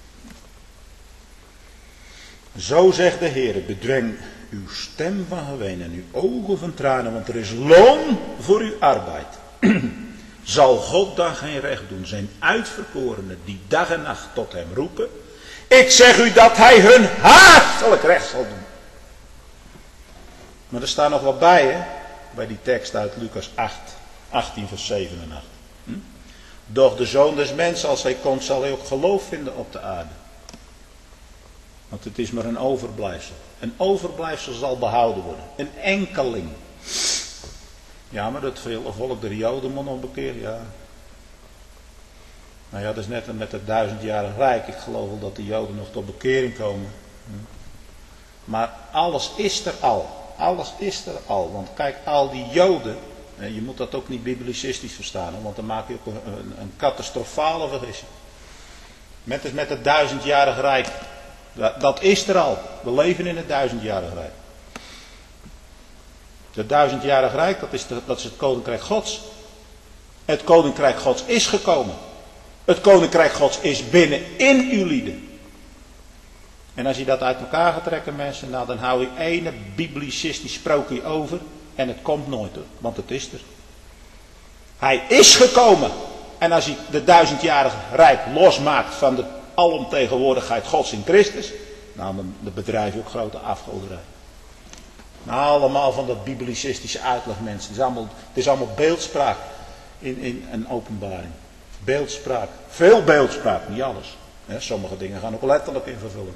Zo zegt de Heer, bedwing uw stem van geween en uw ogen van tranen. Want er is loon voor uw arbeid. zal God dan geen recht doen? Zijn uitverkorenen die dag en nacht tot hem roepen. Ik zeg u dat hij hun hatelijk recht zal doen. Maar er staat nog wat bij, hè? Bij die tekst uit Lucas acht, achttien vers zeven en acht. Hm? Doch de Zoon des Mensen, als hij komt, zal hij ook geloof vinden op de aarde. Want het is maar een overblijfsel. Een overblijfsel zal behouden worden. Een enkeling. Ja, maar dat vele volk der Joden moet nog bekeerd, ja. Nou ja, dat is net met het duizendjarig rijk. Ik geloof wel dat de Joden nog tot bekering komen. Maar alles is er al. Alles is er al. Want kijk, al die Joden. Je moet dat ook niet biblicistisch verstaan. Want dan maak je ook een, een, een catastrofale vergissing. Met het, met het duizendjarig rijk. Dat, dat is er al. We leven in het duizendjarig rijk. Het duizendjarig rijk, dat is, de, dat is het koninkrijk Gods. Het koninkrijk Gods is gekomen. Het koninkrijk Gods is binnenin uw lieden. En als je dat uit elkaar gaat trekken, mensen, nou dan hou je ene biblicistisch sprookje over. En het komt nooit, hoor, want het is er. Hij is gekomen. En als hij de duizendjarig rijk losmaakt van de alomtegenwoordigheid Gods in Christus, nou dan bedrijf je ook grote afgoderij. Nou, allemaal van dat biblicistische uitleg, mensen. Het is allemaal, het is allemaal beeldspraak in, in een openbaring. Beeldspraak. Veel beeldspraak, niet alles. He, sommige dingen gaan ook letterlijk in vervulling.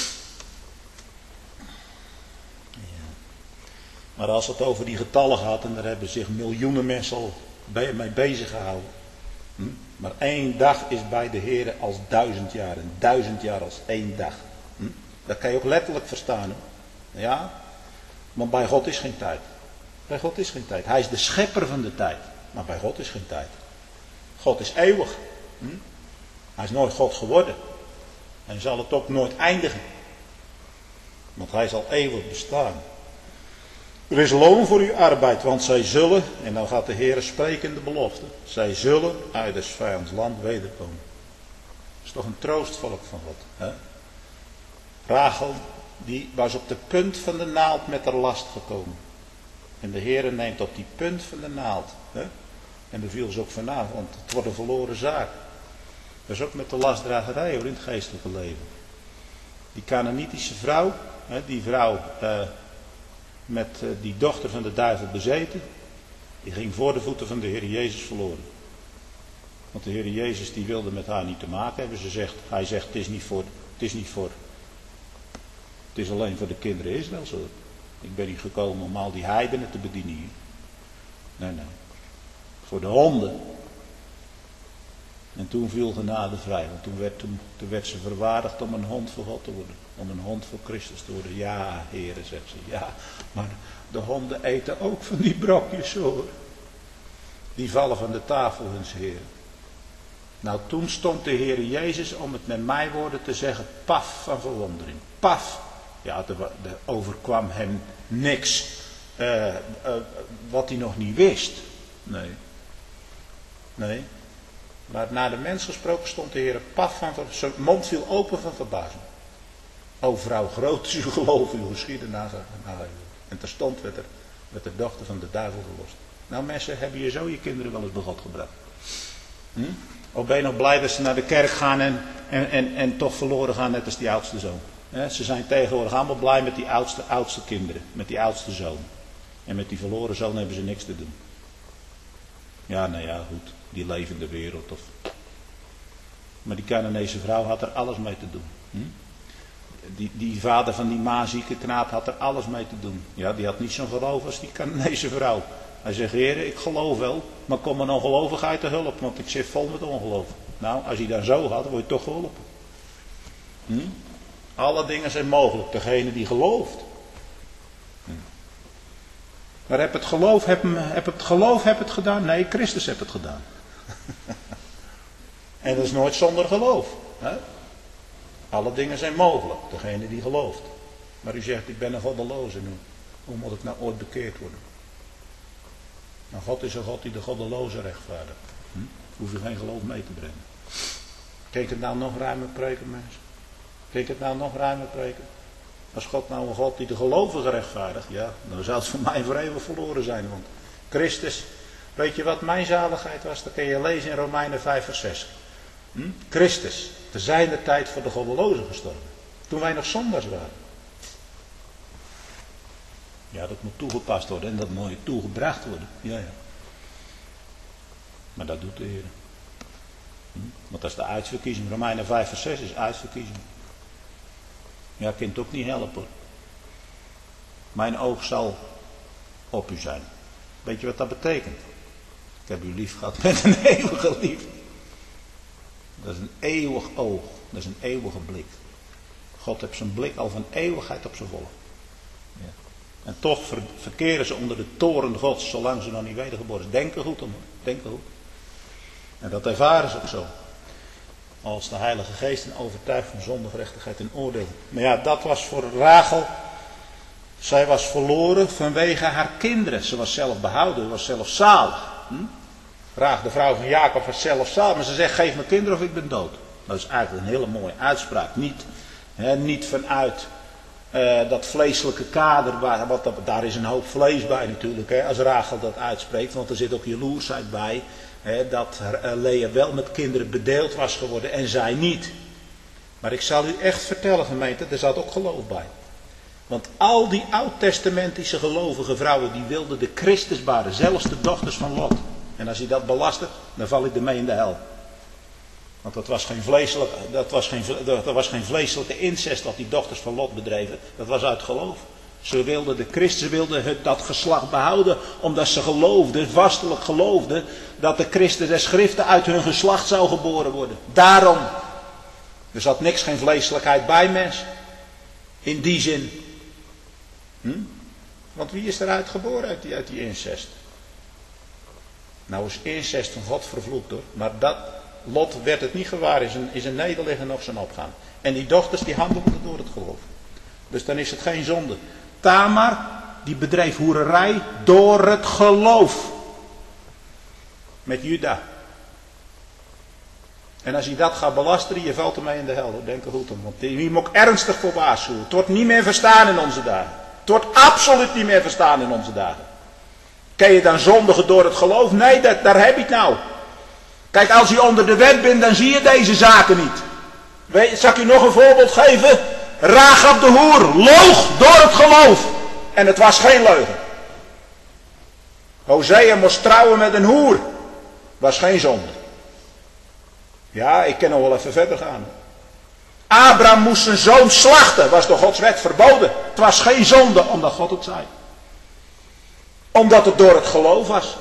Ja. Maar als het over die getallen gaat, en daar hebben zich miljoenen mensen al mee bezig gehouden. Hm? Maar één dag is bij de Heer als duizend jaar. En duizend jaar als één dag. Hm? Dat kan je ook letterlijk verstaan. Hè? Ja? Want bij God is geen tijd. Bij God is geen tijd. Hij is de schepper van de tijd. Maar bij God is geen tijd. God is eeuwig. Hm? Hij is nooit God geworden. En zal het ook nooit eindigen. Want hij zal eeuwig bestaan. Er is loon voor uw arbeid, want zij zullen, en dan gaat de Heer spreken in de belofte, zij zullen uit des vijands land wederkomen. Dat is toch een troostvolk van God. Hè? Rachel, die was op de punt van de naald met haar last gekomen. En de Heer neemt op die punt van de naald. Hè? En daar viel ze ook vanaf, want het wordt een verloren zaak. Dat is ook met de lastdragerij hoor, in het geestelijke leven. Die Kanaanitische vrouw, hè, die vrouw eh, met eh, die dochter van de duivel bezeten, die ging voor de voeten van de Heer Jezus verloren. Want de Heer Jezus die wilde met haar niet te maken hebben. Ze zegt, hij zegt, het is niet voor, het is niet voor, het is alleen voor de kinderen Israëls hoor. Ik ben niet gekomen om al die heidenen te bedienen hier. Nee, nee. Voor de honden. En toen viel genade vrij. Want toen werd, toen, toen werd ze verwaardigd om een hond voor God te worden. Om een hond voor Christus te worden. Ja, heren, zegt ze. Ja, maar de honden eten ook van die brokjes hoor. Die vallen van de tafel, huns heren. Nou, toen stond de Heer Jezus, om het met mijn woorden te zeggen, paf van verwondering. Paf. Ja, er, er overkwam hem niks uh, uh, wat hij nog niet wist. Nee. Nee. Maar naar de mens gesproken stond de Heer paf van ver... zijn mond viel open van verbazing. O vrouw, groot is uw geloof, uw geschieden na, na En terstond werd er, werd de dochter van de duivel verlost. Nou mensen, hebben je zo je kinderen wel eens bij God gebracht? Hm? Of ben je nog blij dat ze naar de kerk gaan en, en, en, en toch verloren gaan net als die oudste zoon? He, ze zijn tegenwoordig allemaal blij met die oudste, oudste kinderen. Met die oudste zoon. En met die verloren zoon hebben ze niks te doen. Ja, nou ja, goed. Die levende wereld. Of... Maar die Canaanese vrouw had er alles mee te doen. Hm? Die, die vader van die maazieke knaap had er alles mee te doen. Ja, die had niet zo'n geloof als die Canaanese vrouw. Hij zegt, Heer, ik geloof wel, maar kom mijn ongelovigheid te hulp, want ik zit vol met ongeloof. Nou, als hij daar zo had, dan word je toch geholpen. Hm? Alle dingen zijn mogelijk, degene die gelooft. Hm. Maar heb het geloof, heb, heb het geloof, heb het gedaan? Nee, Christus heeft het gedaan. En dat is nooit zonder geloof. Hè? Alle dingen zijn mogelijk, degene die gelooft. Maar u zegt, ik ben een goddeloze nu. Hoe moet ik nou ooit bekeerd worden? Nou, God is een God die de goddeloze rechtvaardigt. Hm? Hoef je geen geloof mee te brengen. Kijk het nou nog ruimer preken, mensen? Kijk het nou nog ruimer preken? Als God nou een God die de gelovigen rechtvaardigt, ja, dan zou het voor mij voor eeuwig verloren zijn. Want Christus, Weet je wat mijn zaligheid was? Dat kun je lezen in Romeinen vijf vers zes. Hm? Christus, te zijner tijd voor de goddelozen gestorven. Toen wij nog zondaars waren. Ja, dat moet toegepast worden en dat moet toegebracht worden. Ja, ja. Maar dat doet de Heer. Hm? Want dat is de uitverkiezing. Romeinen vijf vers zes is uitverkiezing. Ja, ik kan het ook niet helpen. Mijn oog zal op u zijn. Weet je wat dat betekent? Ik heb u lief gehad met een eeuwige liefde. Dat is een eeuwig oog. Dat is een eeuwige blik. God heeft zijn blik al van eeuwigheid op zijn volk. Ja. En toch ver, verkeren ze onder de toren Gods, zolang ze nog niet wedergeboren zijn. Denk er goed om. Denk er goed. En dat ervaren ze ook zo. Als de Heilige Geest hen overtuigt van zonde, gerechtigheid en oordeel. Maar ja, dat was voor Rachel. Zij was verloren vanwege haar kinderen. Ze was zelf behouden, was zelf zalig. Hm? Raag, de vrouw van Jacob, was zelf zalig. Maar ze zegt, geef me kinderen of ik ben dood. Dat is eigenlijk een hele mooie uitspraak. Niet, hè, niet vanuit uh, dat vleeselijke kader. Waar, wat, daar is een hoop vlees bij natuurlijk. Hè, als Rachel dat uitspreekt. Want er zit ook jaloersheid bij. Hè, dat uh, Lea wel met kinderen bedeeld was geworden en zij niet. Maar ik zal u echt vertellen, gemeente, er zat ook geloof bij. Want al die oud-testamentische gelovige vrouwen, die wilden de Christus baren. Zelfs de dochters van Lot. En als je dat belastte, dan val ik ermee in de hel. Want dat was geen vleeselijke, dat was geen, dat was geen vleeselijke incest wat die dochters van Lot bedreven. Dat was uit geloof. Ze wilden de Christus, wilden het, dat geslacht behouden. Omdat ze geloofden, vastelijk geloofden, dat de Christus der schriften uit hun geslacht zou geboren worden. Daarom. Er zat niks, geen vleeselijkheid bij mensen. In die zin. Hm? Want wie is eruit geboren uit die, uit die incest? Nou is incest van God vervloekt hoor. Maar dat, Lot werd het niet gewaar in zijn, in zijn nederliggen of zijn opgaan. En die dochters die handelden door het geloof. Dus dan is het geen zonde. Tamar, die bedreef hoererij door het geloof. Met Juda. En als je dat gaat belasteren, je valt ermee in de hel. Denk er goed om. Want je moet ook ernstig voor waarschuwen. Het wordt niet meer verstaan in onze dagen. Het wordt absoluut niet meer verstaan in onze dagen. Kan je dan zondigen door het geloof? Nee, dat, daar heb je het nou. Kijk, als je onder de wet bent, dan zie je deze zaken niet. Weet, zal ik u nog een voorbeeld geven? Rahab de hoer loog door het geloof. En het was geen leugen. Hosea moest trouwen met een hoer. Was geen zonde. Ja, ik kan nog wel even verder gaan. Abraham moest zijn zoon slachten. Was door Gods wet verboden. Het was geen zonde, omdat God het zei. Omdat het door het geloof was.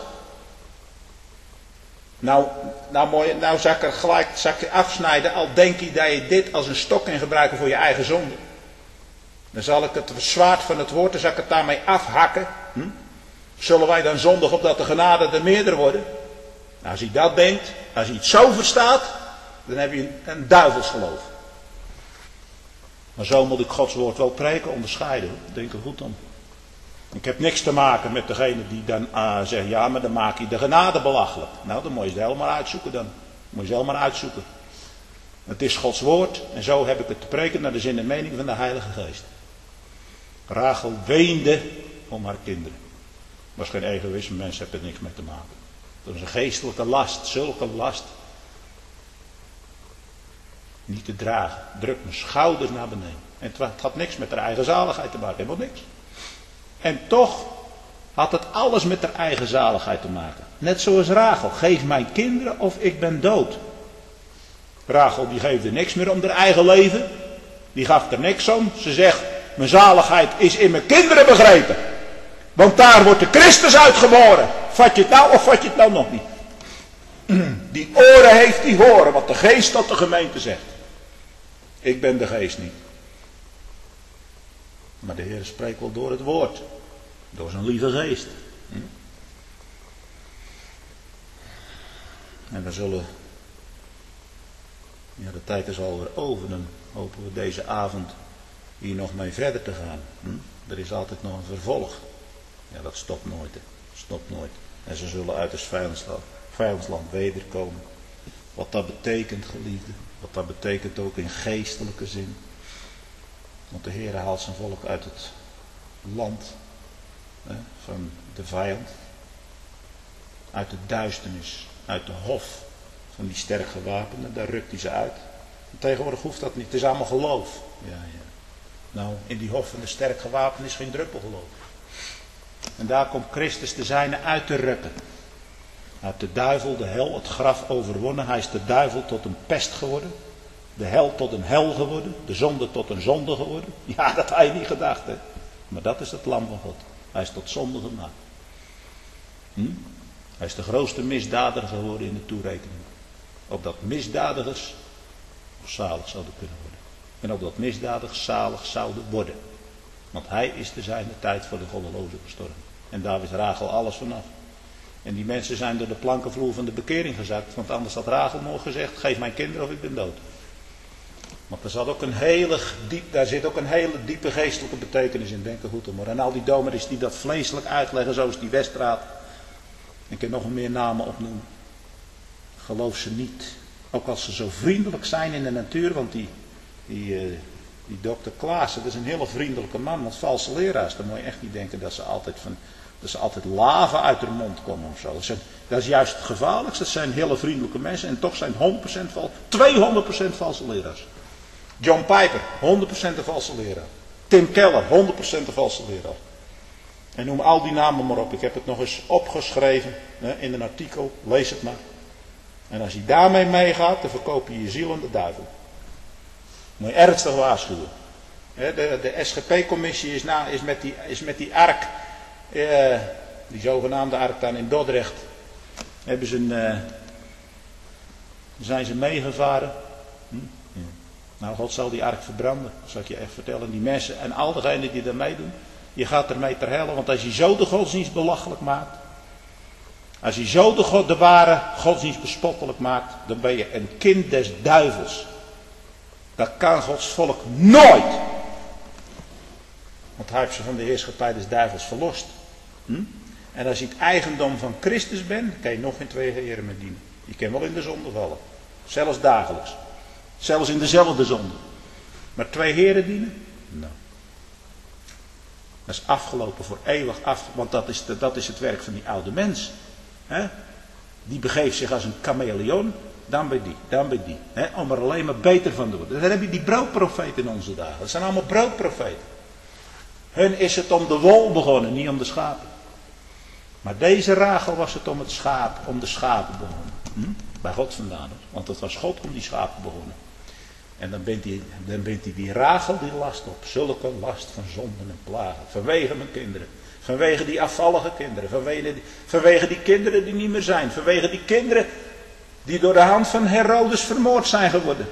Nou, nou, mooi, nou zal ik er gelijk zal ik afsnijden. Al denk je dat je dit als een stok kan gebruiken voor je eigen zonde. Dan zal ik het zwaard van het woord, dan zal ik het daarmee afhakken. Hm? Zullen wij dan zondigen opdat de genade er meerder worden? Nou, als je dat denkt, als je het zo verstaat, dan heb je een, een duivelsgeloof. Maar zo moet ik Gods woord wel preken, onderscheiden. Denk er goed om. Ik heb niks te maken met degene die dan uh, zegt, ja, maar dan maak je de genade belachelijk. Nou, dan moet je het helemaal uitzoeken dan. Dan moet je het helemaal uitzoeken. Het is Gods woord en zo heb ik het te preken naar de zin en mening van de Heilige Geest. Rachel weende om haar kinderen. Was geen egoïsme, mensen hebben er niks mee te maken. Dat was een geestelijke last, zulke last. Niet te dragen. Druk mijn schouders naar beneden. En het had niks met haar eigen zaligheid te maken, helemaal niks. En toch had het alles met haar eigen zaligheid te maken. Net zoals Rachel, geef mijn kinderen of ik ben dood. Rachel die geeft er niks meer om haar eigen leven. Die gaf er niks om. Ze zegt, mijn zaligheid is in mijn kinderen begrepen. Want daar wordt de Christus uitgeboren. Vat je het nou of vat je het nou nog niet? Die oren heeft die horen wat de geest tot de gemeente zegt. Ik ben de geest niet. Maar de Heer spreekt wel door het woord. Door zijn lieve geest. Hm? En we zullen... Ja, de tijd is alweer over. Dan hopen we deze avond hier nog mee verder te gaan. Hm? Er is altijd nog een vervolg. Ja, dat stopt nooit. Hè. Stopt nooit. En ze zullen uit het vijandsland, vijandsland wederkomen. Wat dat betekent, geliefde. Wat dat betekent ook in geestelijke zin. Want de Heer haalt zijn volk uit het land hè, van de vijand. Uit de duisternis, uit de hof van die sterk gewapenden, daar rukt hij ze uit. En tegenwoordig hoeft dat niet, het is allemaal geloof. Ja, ja. Nou, in die hof van de sterk gewapenden is geen druppel geloof. En daar komt Christus de zijne uit te rukken. Uit de duivel, de hel, het graf overwonnen. Hij is de duivel tot een pest geworden. De hel tot een hel geworden. De zonde tot een zonde geworden. Ja, dat had je niet gedacht, hè. Maar dat is het lam van God. Hij is tot zonde gemaakt. Hm? Hij is de grootste misdadiger geworden in de toerekening. Opdat misdadigers zalig zouden kunnen worden. En opdat misdadigers zalig zouden worden. Want hij is de zijne tijd voor de goddelozen gestorven. En daar is Rachel alles vanaf. En die mensen zijn door de plankenvloer van de bekering gezakt. Want anders had Rachel nog gezegd, geef mijn kinderen of ik ben dood. Want er zat ook een hele diep, daar zit ook een hele diepe geestelijke betekenis in. Denk er goed om hoor. En al die dominees die dat vleeselijk uitleggen, zoals die Westraat. Ik kan nog meer namen opnoemen. Geloof ze niet. Ook als ze zo vriendelijk zijn in de natuur. Want die, die, uh, die dokter Klaassen, dat is een hele vriendelijke man. Want valse leraars, dan moet je echt niet denken dat ze altijd, van, dat ze altijd lava uit hun mond komen of zo. Dat, zijn, dat is juist het gevaarlijkste. Dat zijn hele vriendelijke mensen. En toch zijn honderd procent vals, tweehonderd procent valse leraars. John Piper, honderd procent een valse leraar. Tim Keller, honderd procent een valse leraar. En noem al die namen maar op. Ik heb het nog eens opgeschreven hè, in een artikel. Lees het maar. En als je daarmee meegaat, dan verkoop je je ziel aan de duivel. Moet je ernstig waarschuwen. De, de S G P-commissie is, na, is, met die, is met die ark, eh, die zogenaamde ark dan in Dordrecht, hebben ze een, eh, zijn ze meegevaren. Hm? Ja. Nou, God zal die ark verbranden, dat zal ik je echt vertellen. Die mensen en al diegenen die er meedoen, je gaat ermee ter helle. Want als je zo de godsdienst belachelijk maakt, als je zo de, God, de ware godsdienst bespottelijk maakt, dan ben je een kind des duivels. Dat kan Gods volk nooit. Want hij heeft ze van de heerschappij des duivels verlost. Hm? En als je het eigendom van Christus bent, kan je nog geen twee heren meer dienen. Je kan wel in de zonde vallen. Zelfs dagelijks. Zelfs in dezelfde zonde. Maar twee heren dienen? Nou. Dat is afgelopen voor eeuwig af. Want dat is, de, dat is het werk van die oude mens. He? Die begeeft zich als een chameleon. Dan bij die, dan bij die. He? Om er alleen maar beter van te worden. Dan heb je die broodprofeten in onze dagen. Dat zijn allemaal broodprofeten. Hun is het om de wol begonnen, niet om de schapen. Maar deze Rachel was het om het schaap, om de schapen begonnen. Hm? Bij God vandaan. Want het was God om die schapen begonnen. En dan bent hij, dan bent hij die Rachel die last op. Zulke last van zonden en plagen. Vanwege mijn kinderen. Vanwege die afvallige kinderen. Vanwege die, vanwege die kinderen die niet meer zijn. Vanwege die kinderen die door de hand van Herodes vermoord zijn geworden.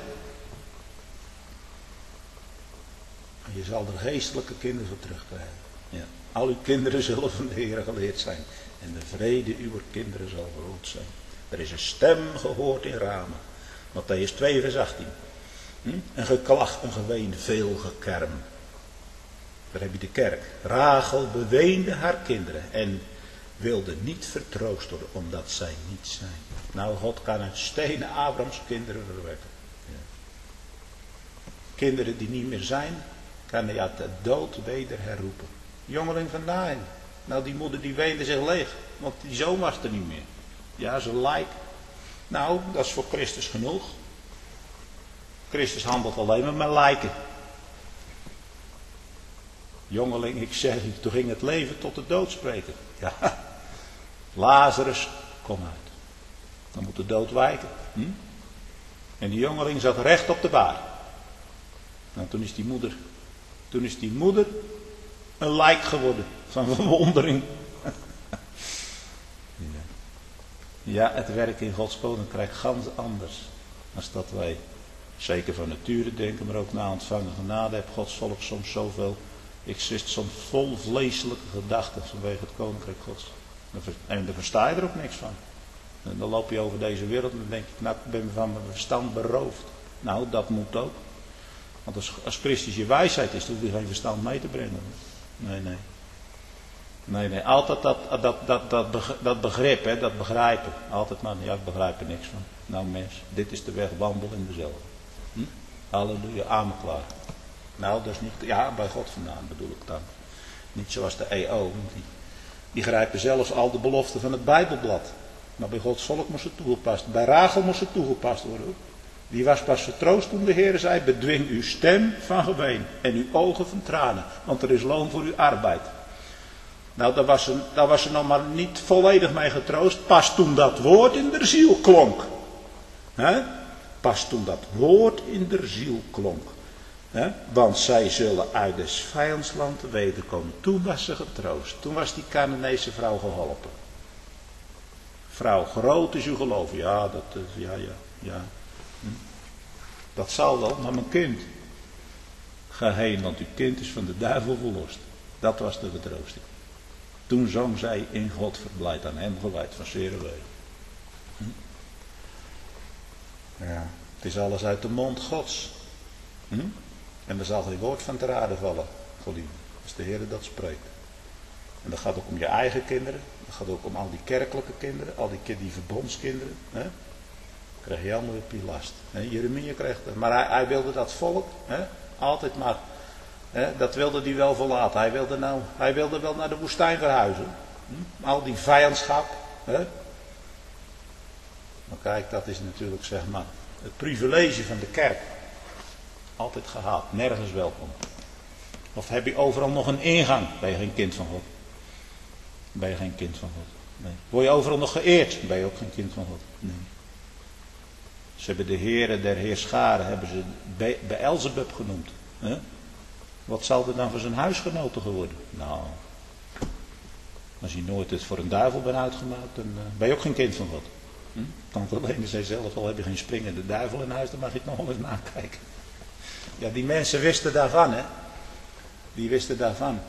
En je zal er geestelijke kinderen voor terugkrijgen. Ja. Al uw kinderen zullen van de Heer geleerd zijn. En de vrede uw kinderen zal groot zijn. Er is een stem gehoord in Rama. Mattheüs twee vers achttien. Hm? Een geklacht, een geween, veel gekerm. Daar heb je de kerk. Rachel beweende haar kinderen en wilde niet vertroost worden omdat zij niet zijn. Nou, God kan uit stenen Abrahams kinderen verwekken. Ja. Kinderen die niet meer zijn, kan hij uit de dood weder herroepen. Jongeling van Nain. Nou, die moeder die weende zich leeg, want die zoon was er niet meer. Ja, ze lijkt. Nou, dat is voor Christus genoeg. Christus handelt alleen maar met lijken. Jongeling, ik zeg u, toen ging het leven tot de dood spreken. Ja, Lazarus, kom uit. Dan moet de dood wijken. Hm? En die jongeling zat recht op de baar. Nou, toen is die moeder, toen is die moeder een lijk geworden van verwondering. Ja. Ja, het werk in Gods koninkrijk gans anders. Als dat wij zeker van nature denken, maar ook na ontvangen genade heeft Gods volk soms zoveel. Ik zit soms vol vleeselijke gedachten vanwege het koninkrijk Gods. En daar versta je er ook niks van. En dan loop je over deze wereld en dan denk ik, nou, ik ben van mijn verstand beroofd. Nou, dat moet ook. Want als, als Christus je wijsheid is, dan hoef je geen verstand mee te brengen. Nee, nee. Nee, nee. Altijd dat, dat, dat, dat, dat begrip, hè, dat begrijpen. Altijd maar, ja, ik begrijp er niks van. Nou mens, dit is de weg, wandel in dezelfde. Hm? Halleluja, amen, klaar. Nou, dat is niet, ja, bij God vandaan bedoel ik dan. Niet zoals de E O, die, die grijpen zelfs al de beloften van het Bijbelblad. Maar bij Gods volk moest het toegepast. Bij Rachel moest het toegepast worden. Die was pas vertroost toen de Heer zei, bedwing uw stem van geween en uw ogen van tranen, want er is loon voor uw arbeid. Nou, daar was ze, daar was ze nog maar niet volledig mee getroost, pas toen dat woord in de ziel klonk. He? Pas toen dat woord in de ziel klonk. He? Want zij zullen uit des vijandsland wederkomen. Toen was ze getroost, toen was die Canaanese vrouw geholpen. Vrouw, groot is uw geloof. Ja, dat is, ja, ja, ja. Dat zal wel, maar mijn kind. Ga heen, want uw kind is van de duivel verlost. Dat was de vertroosting. Toen zong zij in God verblijd, aan hem gewijd, van zere wee. Hm? Ja, het is alles uit de mond Gods. Hm? En er zal geen woord van te raden vallen, geliefden, als de Heer dat spreekt. En dat gaat ook om je eigen kinderen. Dat gaat ook om al die kerkelijke kinderen, al die, die verbondskinderen. Hè? Krijg je allemaal op je last. Hè? Jeremia kreeg dat. Maar hij, hij wilde dat volk, hè? Altijd maar, hè? Dat wilde hij wel verlaten. Hij wilde, nou, hij wilde wel naar de woestijn verhuizen. Hm? Al die vijandschap. Hè? Maar kijk, dat is natuurlijk zeg maar het privilege van de kerk. Altijd gehaald, nergens welkom. Of heb je overal nog een ingang? Ben je geen kind van God? Ben je geen kind van God? Nee. Word je overal nog geëerd? Ben je ook geen kind van God? Nee. Ze hebben de heren der heerscharen hebben ze Be- Beelzebub genoemd. He? Wat zal er dan voor zijn huisgenoten geworden? Nou, als je nooit het voor een duivel bent uitgemaakt, dan uh, ben je ook geen kind van God. Hm? Tante Helene zei zelf al, heb je geen springende duivel in huis, dan mag je het nog wel eens nakijken. Ja, die mensen wisten daarvan, hè. Die wisten daarvan.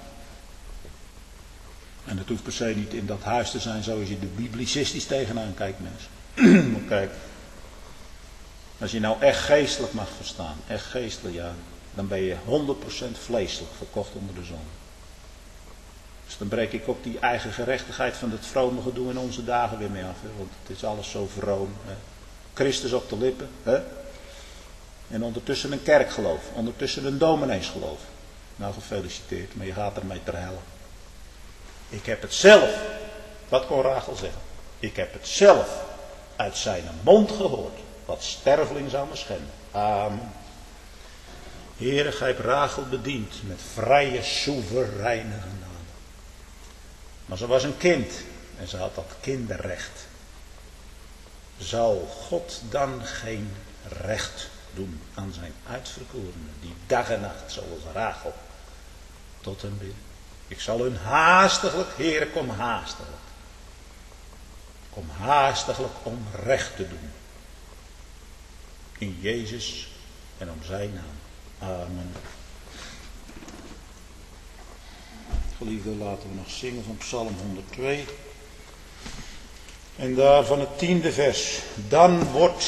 En het hoeft per se niet in dat huis te zijn zoals je de biblicistisch tegenaan kijkt, mensen. Maar kijk, als je nou echt geestelijk mag verstaan, echt geestelijk, ja, dan ben je honderd procent vleeselijk verkocht onder de zon. Dus dan breek ik ook die eigen gerechtigheid van het vrome gedoe in onze dagen weer mee af, hè, want het is alles zo vroom. Hè. Christus op de lippen, hè. En ondertussen een kerkgeloof, ondertussen een domineesgeloof. Nou, gefeliciteerd, maar je gaat ermee ter helle. Ik heb het zelf, wat kon Rachel zeggen? Ik heb het zelf uit zijn mond gehoord, wat sterveling zou me schenden. Amen. Heere, gij hebt Rachel bediend met vrije, soevereine genade. Maar ze was een kind en ze had dat kinderrecht. Zal God dan geen recht doen aan zijn uitverkorenen, die dag en nacht, zoals Rachel, tot hem bidden? Ik zal hun haastiglijk, Heere, kom haastiglijk. Kom haastiglijk om recht te doen. In Jezus en om zijn naam. Amen. Geliefden, laten we nog zingen van Psalm honderdtwee. En daar van het tiende vers. Dan wordt,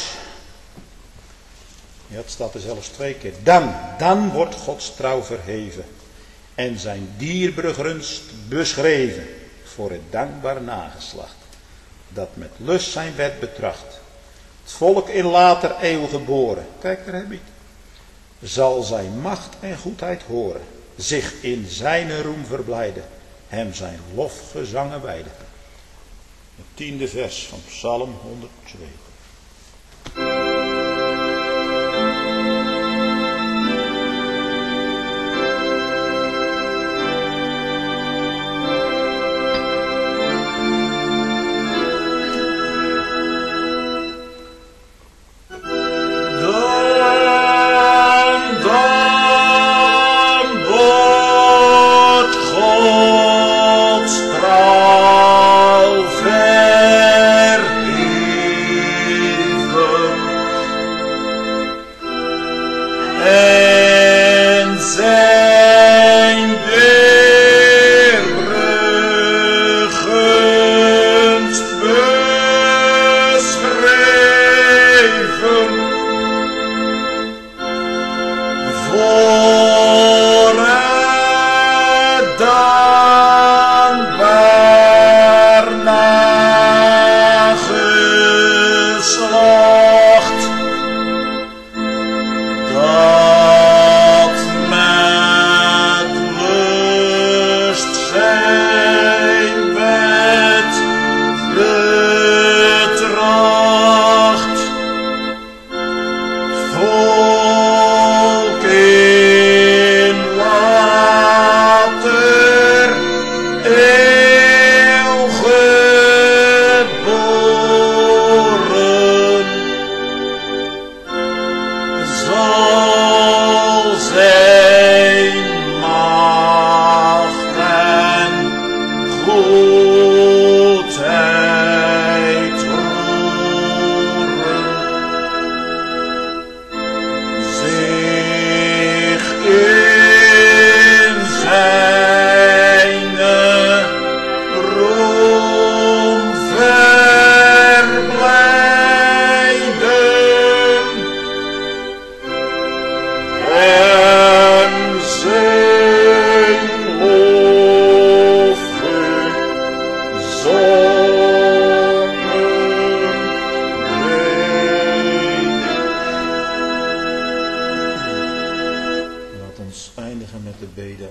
ja, het staat er zelfs twee keer. Dan, dan wordt Gods trouw verheven. En zijn dierbare gunst beschreven voor het dankbaar nageslacht, dat met lust zijn wet betracht. Het volk in later eeuw geboren, kijk daar heb je het, zal zijn macht en goedheid horen, zich in zijn roem verblijden, hem zijn lofgezangen wijden. Het tiende vers van Psalm honderdtwee. Gods trouw verheven.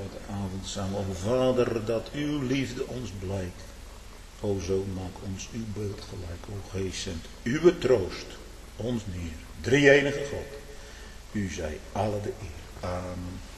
uit de avondzang. O Vader, dat uw liefde ons blijkt. O Zoon, maak ons uw beeld gelijk. O Geest, zend uw troost ons neer. Drie enige God. U zij alle de eer. Amen.